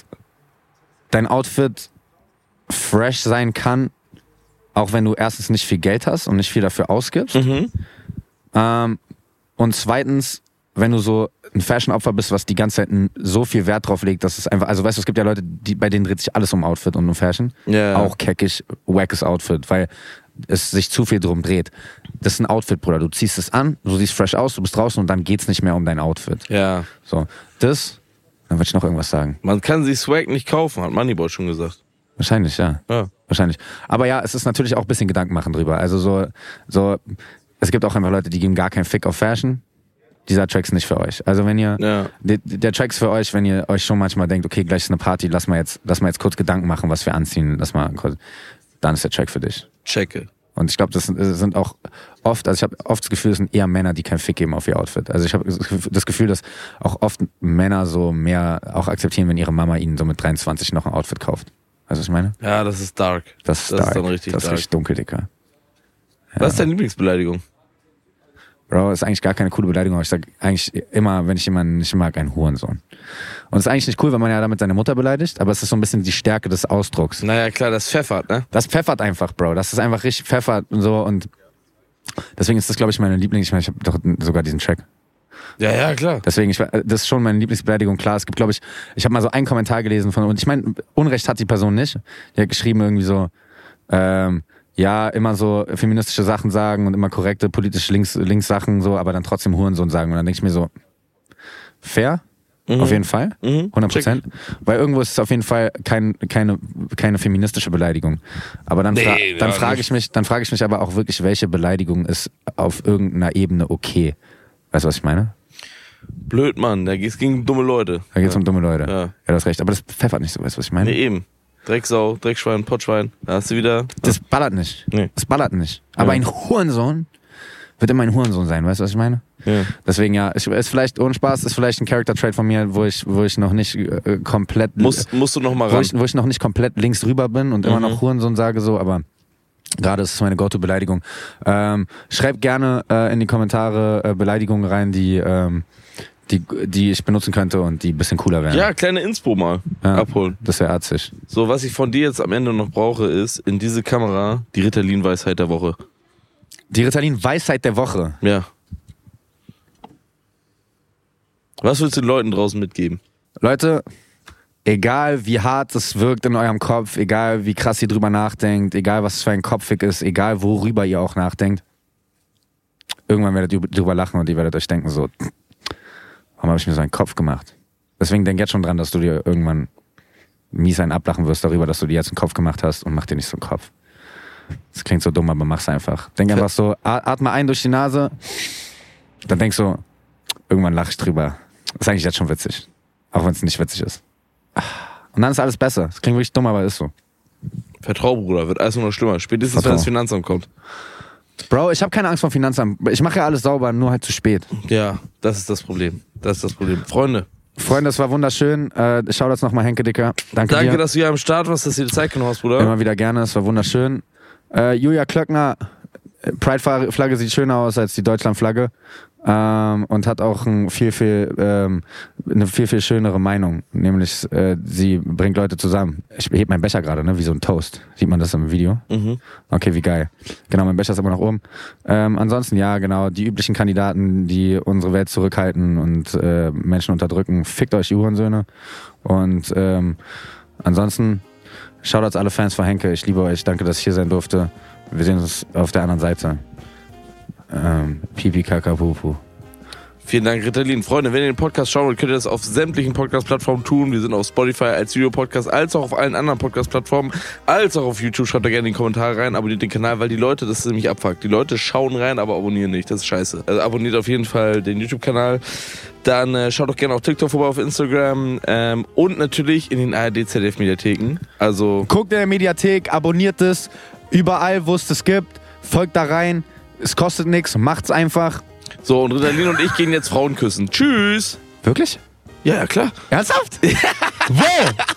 dein Outfit fresh sein kann, auch wenn du erstens nicht viel Geld hast und nicht viel dafür ausgibst. Mhm. Ähm, und zweitens, wenn du so ein Fashion-Opfer bist, was die ganze Zeit n- so viel Wert drauf legt, dass es einfach, also weißt du, es gibt ja Leute, die, bei denen dreht sich alles um Outfit und um Fashion. Ja. Auch keckig, wackes Outfit, weil es sich zu viel drum dreht. Das ist ein Outfit, Bruder. Du ziehst es an, du siehst fresh aus, du bist draußen und dann geht's nicht mehr um dein Outfit. Ja. So, das, dann würde ich noch irgendwas sagen. Man kann sich Swag nicht kaufen, hat Moneyboy schon gesagt. Wahrscheinlich, ja. Ja. Wahrscheinlich. Aber ja, es ist natürlich auch ein bisschen Gedanken machen drüber. Also so, so, es gibt auch einfach Leute, die geben gar keinen Fick auf Fashion. Dieser Track ist nicht für euch. Also wenn ihr, Ja. der, der Track ist für euch, wenn ihr euch schon manchmal denkt, okay, gleich ist eine Party, lass mal jetzt, lass mal jetzt kurz Gedanken machen, was wir anziehen, lass mal kurz, dann ist der Track für dich. Checke. Und ich glaube, das sind, sind auch oft, also ich habe oft das Gefühl, es sind eher Männer, die keinen Fick geben auf ihr Outfit. Also ich habe das Gefühl, dass auch oft Männer so mehr auch akzeptieren, wenn ihre Mama ihnen so mit dreiundzwanzig noch ein Outfit kauft. Weißt du, was ich meine? Ja, das ist dark. Das ist Das dark. ist dann richtig das ist dark. richtig dunkel, Dicker. Was ist deine Lieblingsbeleidigung? Bro, ist eigentlich gar keine coole Beleidigung, aber ich sag eigentlich immer, wenn ich jemanden nicht mag, ein Hurensohn. Und ist eigentlich nicht cool, wenn man ja damit seine Mutter beleidigt, aber es ist so ein bisschen die Stärke des Ausdrucks. Naja, klar, das pfeffert, ne? Das pfeffert einfach, Bro. Das ist einfach richtig pfeffert und so und deswegen ist das, glaube ich, meine Lieblings. Ich meine, ich habe doch sogar diesen Track. Ja, ja, klar. Deswegen, ich, das ist schon meine Lieblingsbeleidigung. Klar, es gibt, glaube ich, ich habe mal so einen Kommentar gelesen von, und ich meine, Unrecht hat die Person nicht. Die hat geschrieben irgendwie so, ähm, ja, immer so feministische Sachen sagen und immer korrekte politische Links, Links-Sachen so, aber dann trotzdem Hurensohn sagen. Und dann denke ich mir so, fair, Mhm. Auf jeden Fall. Mhm. hundert Prozent. Weil irgendwo ist es auf jeden Fall kein, keine, keine feministische Beleidigung. Aber dann, fra Nee, dann ja, frage nicht. ich mich, dann frage ich mich aber auch wirklich, welche Beleidigung ist auf irgendeiner Ebene okay. Weißt du, was ich meine? Blöd, Mann. Da geht's gegen dumme Leute. Da geht es um dumme Leute. Ja. Ja, du hast recht. Aber das pfeffert nicht so, weißt du, was ich meine? Nee, eben. Drecksau, Dreckschwein, Pottschwein. Da hast du wieder. Das ballert nicht. Nee. Das ballert nicht. Aber Ja. ein Hurensohn wird immer ein Hurensohn sein, weißt du, was ich meine? Ja. Deswegen ja, ich, ist vielleicht, ohne Spaß, ist vielleicht ein Character-Trait von mir, wo ich, wo ich noch nicht äh, komplett, Muss, musst du noch mal wo ran. ich, wo ich noch nicht komplett links rüber bin und immer Mhm. noch Hurensohn sage so, aber gerade ist es meine Go-To-Beleidigung. Ähm, schreibt gerne äh, in die Kommentare äh, Beleidigungen rein, die, ähm, die, die ich benutzen könnte und die ein bisschen cooler wären. Ja, kleine Inspo mal Ja, abholen. Das wäre arzig. So, was ich von dir jetzt am Ende noch brauche, ist in diese Kamera die Ritalin-Weisheit der Woche. Die Ritalin-Weisheit der Woche. Ja. Was willst du den Leuten draußen mitgeben? Leute, egal wie hart es wirkt in eurem Kopf, egal wie krass ihr drüber nachdenkt, egal was es für ein Kopfweg ist, egal worüber ihr auch nachdenkt, irgendwann werdet ihr drüber lachen und ihr werdet euch denken so, warum habe ich mir so einen Kopf gemacht? Deswegen denk jetzt schon dran, dass du dir irgendwann mies einen ablachen wirst darüber, dass du dir jetzt einen Kopf gemacht hast und mach dir nicht so einen Kopf. Das klingt so dumm, aber mach's einfach. Denk einfach so, atme ein durch die Nase, dann denkst du, irgendwann lach ich drüber. Das ist eigentlich jetzt schon witzig. Auch wenn es nicht witzig ist. Und dann ist alles besser. Das klingt wirklich dumm, aber ist so. Vertrau, Bruder, wird alles nur noch schlimmer. Spätestens, Vertrau. wenn das Finanzamt kommt. Bro, ich habe keine Angst vor Finanzamt. Ich mache ja alles sauber, nur halt zu spät. Ja, das ist das Problem. Das ist das Problem. Freunde, Freunde, das war wunderschön. Äh, schau das nochmal, Henke Dicker. Danke, danke, dir. dass du hier am Start warst, dass du dir Zeit genommen hast, Bruder. Immer wieder gerne, es war wunderschön. Äh, Julia Klöckner, Pride-Flagge sieht schöner aus als die Deutschland-Flagge. Ähm, und hat auch ein viel, viel, ähm, eine viel, viel schönere Meinung. Nämlich, äh, sie bringt Leute zusammen. Ich heb meinen Becher gerade, ne, wie so ein Toast. Sieht man das im Video? Mhm. Okay, wie geil. Genau, mein Becher ist immer noch oben. Ähm, ansonsten, ja, genau, die üblichen Kandidaten, die unsere Welt zurückhalten und äh, Menschen unterdrücken. Fickt euch, die Hurensöhne. Und ähm, ansonsten, Shoutouts alle Fans von Henke. Ich liebe euch. Danke, dass ich hier sein durfte. Wir sehen uns auf der anderen Seite. Ähm, Pipi, Kaka, Pupu. Vielen Dank, Ritalin. Freunde, wenn ihr den Podcast schauen wollt, könnt ihr das auf sämtlichen Podcast-Plattformen tun. Wir sind auf Spotify als Video-Podcast, als auch auf allen anderen Podcast-Plattformen, als auch auf YouTube. Schreibt da gerne in die Kommentare rein, abonniert den Kanal, weil die Leute, das ist nämlich abfuckt. Die Leute schauen rein, aber abonnieren nicht. Das ist scheiße. Also abonniert auf jeden Fall den YouTube-Kanal. Dann äh, schaut doch gerne auf TikTok vorbei, auf Instagram ähm, und natürlich in den A R D Z D F-Mediatheken. Also Guckt in der Mediathek, abonniert es. Überall, wo es das gibt. Folgt da rein. Es kostet nichts. Macht's einfach. so, und Ritalin und ich gehen jetzt Frauen küssen. Tschüss! Wirklich? Ja, ja, klar. Ernsthaft? Wo?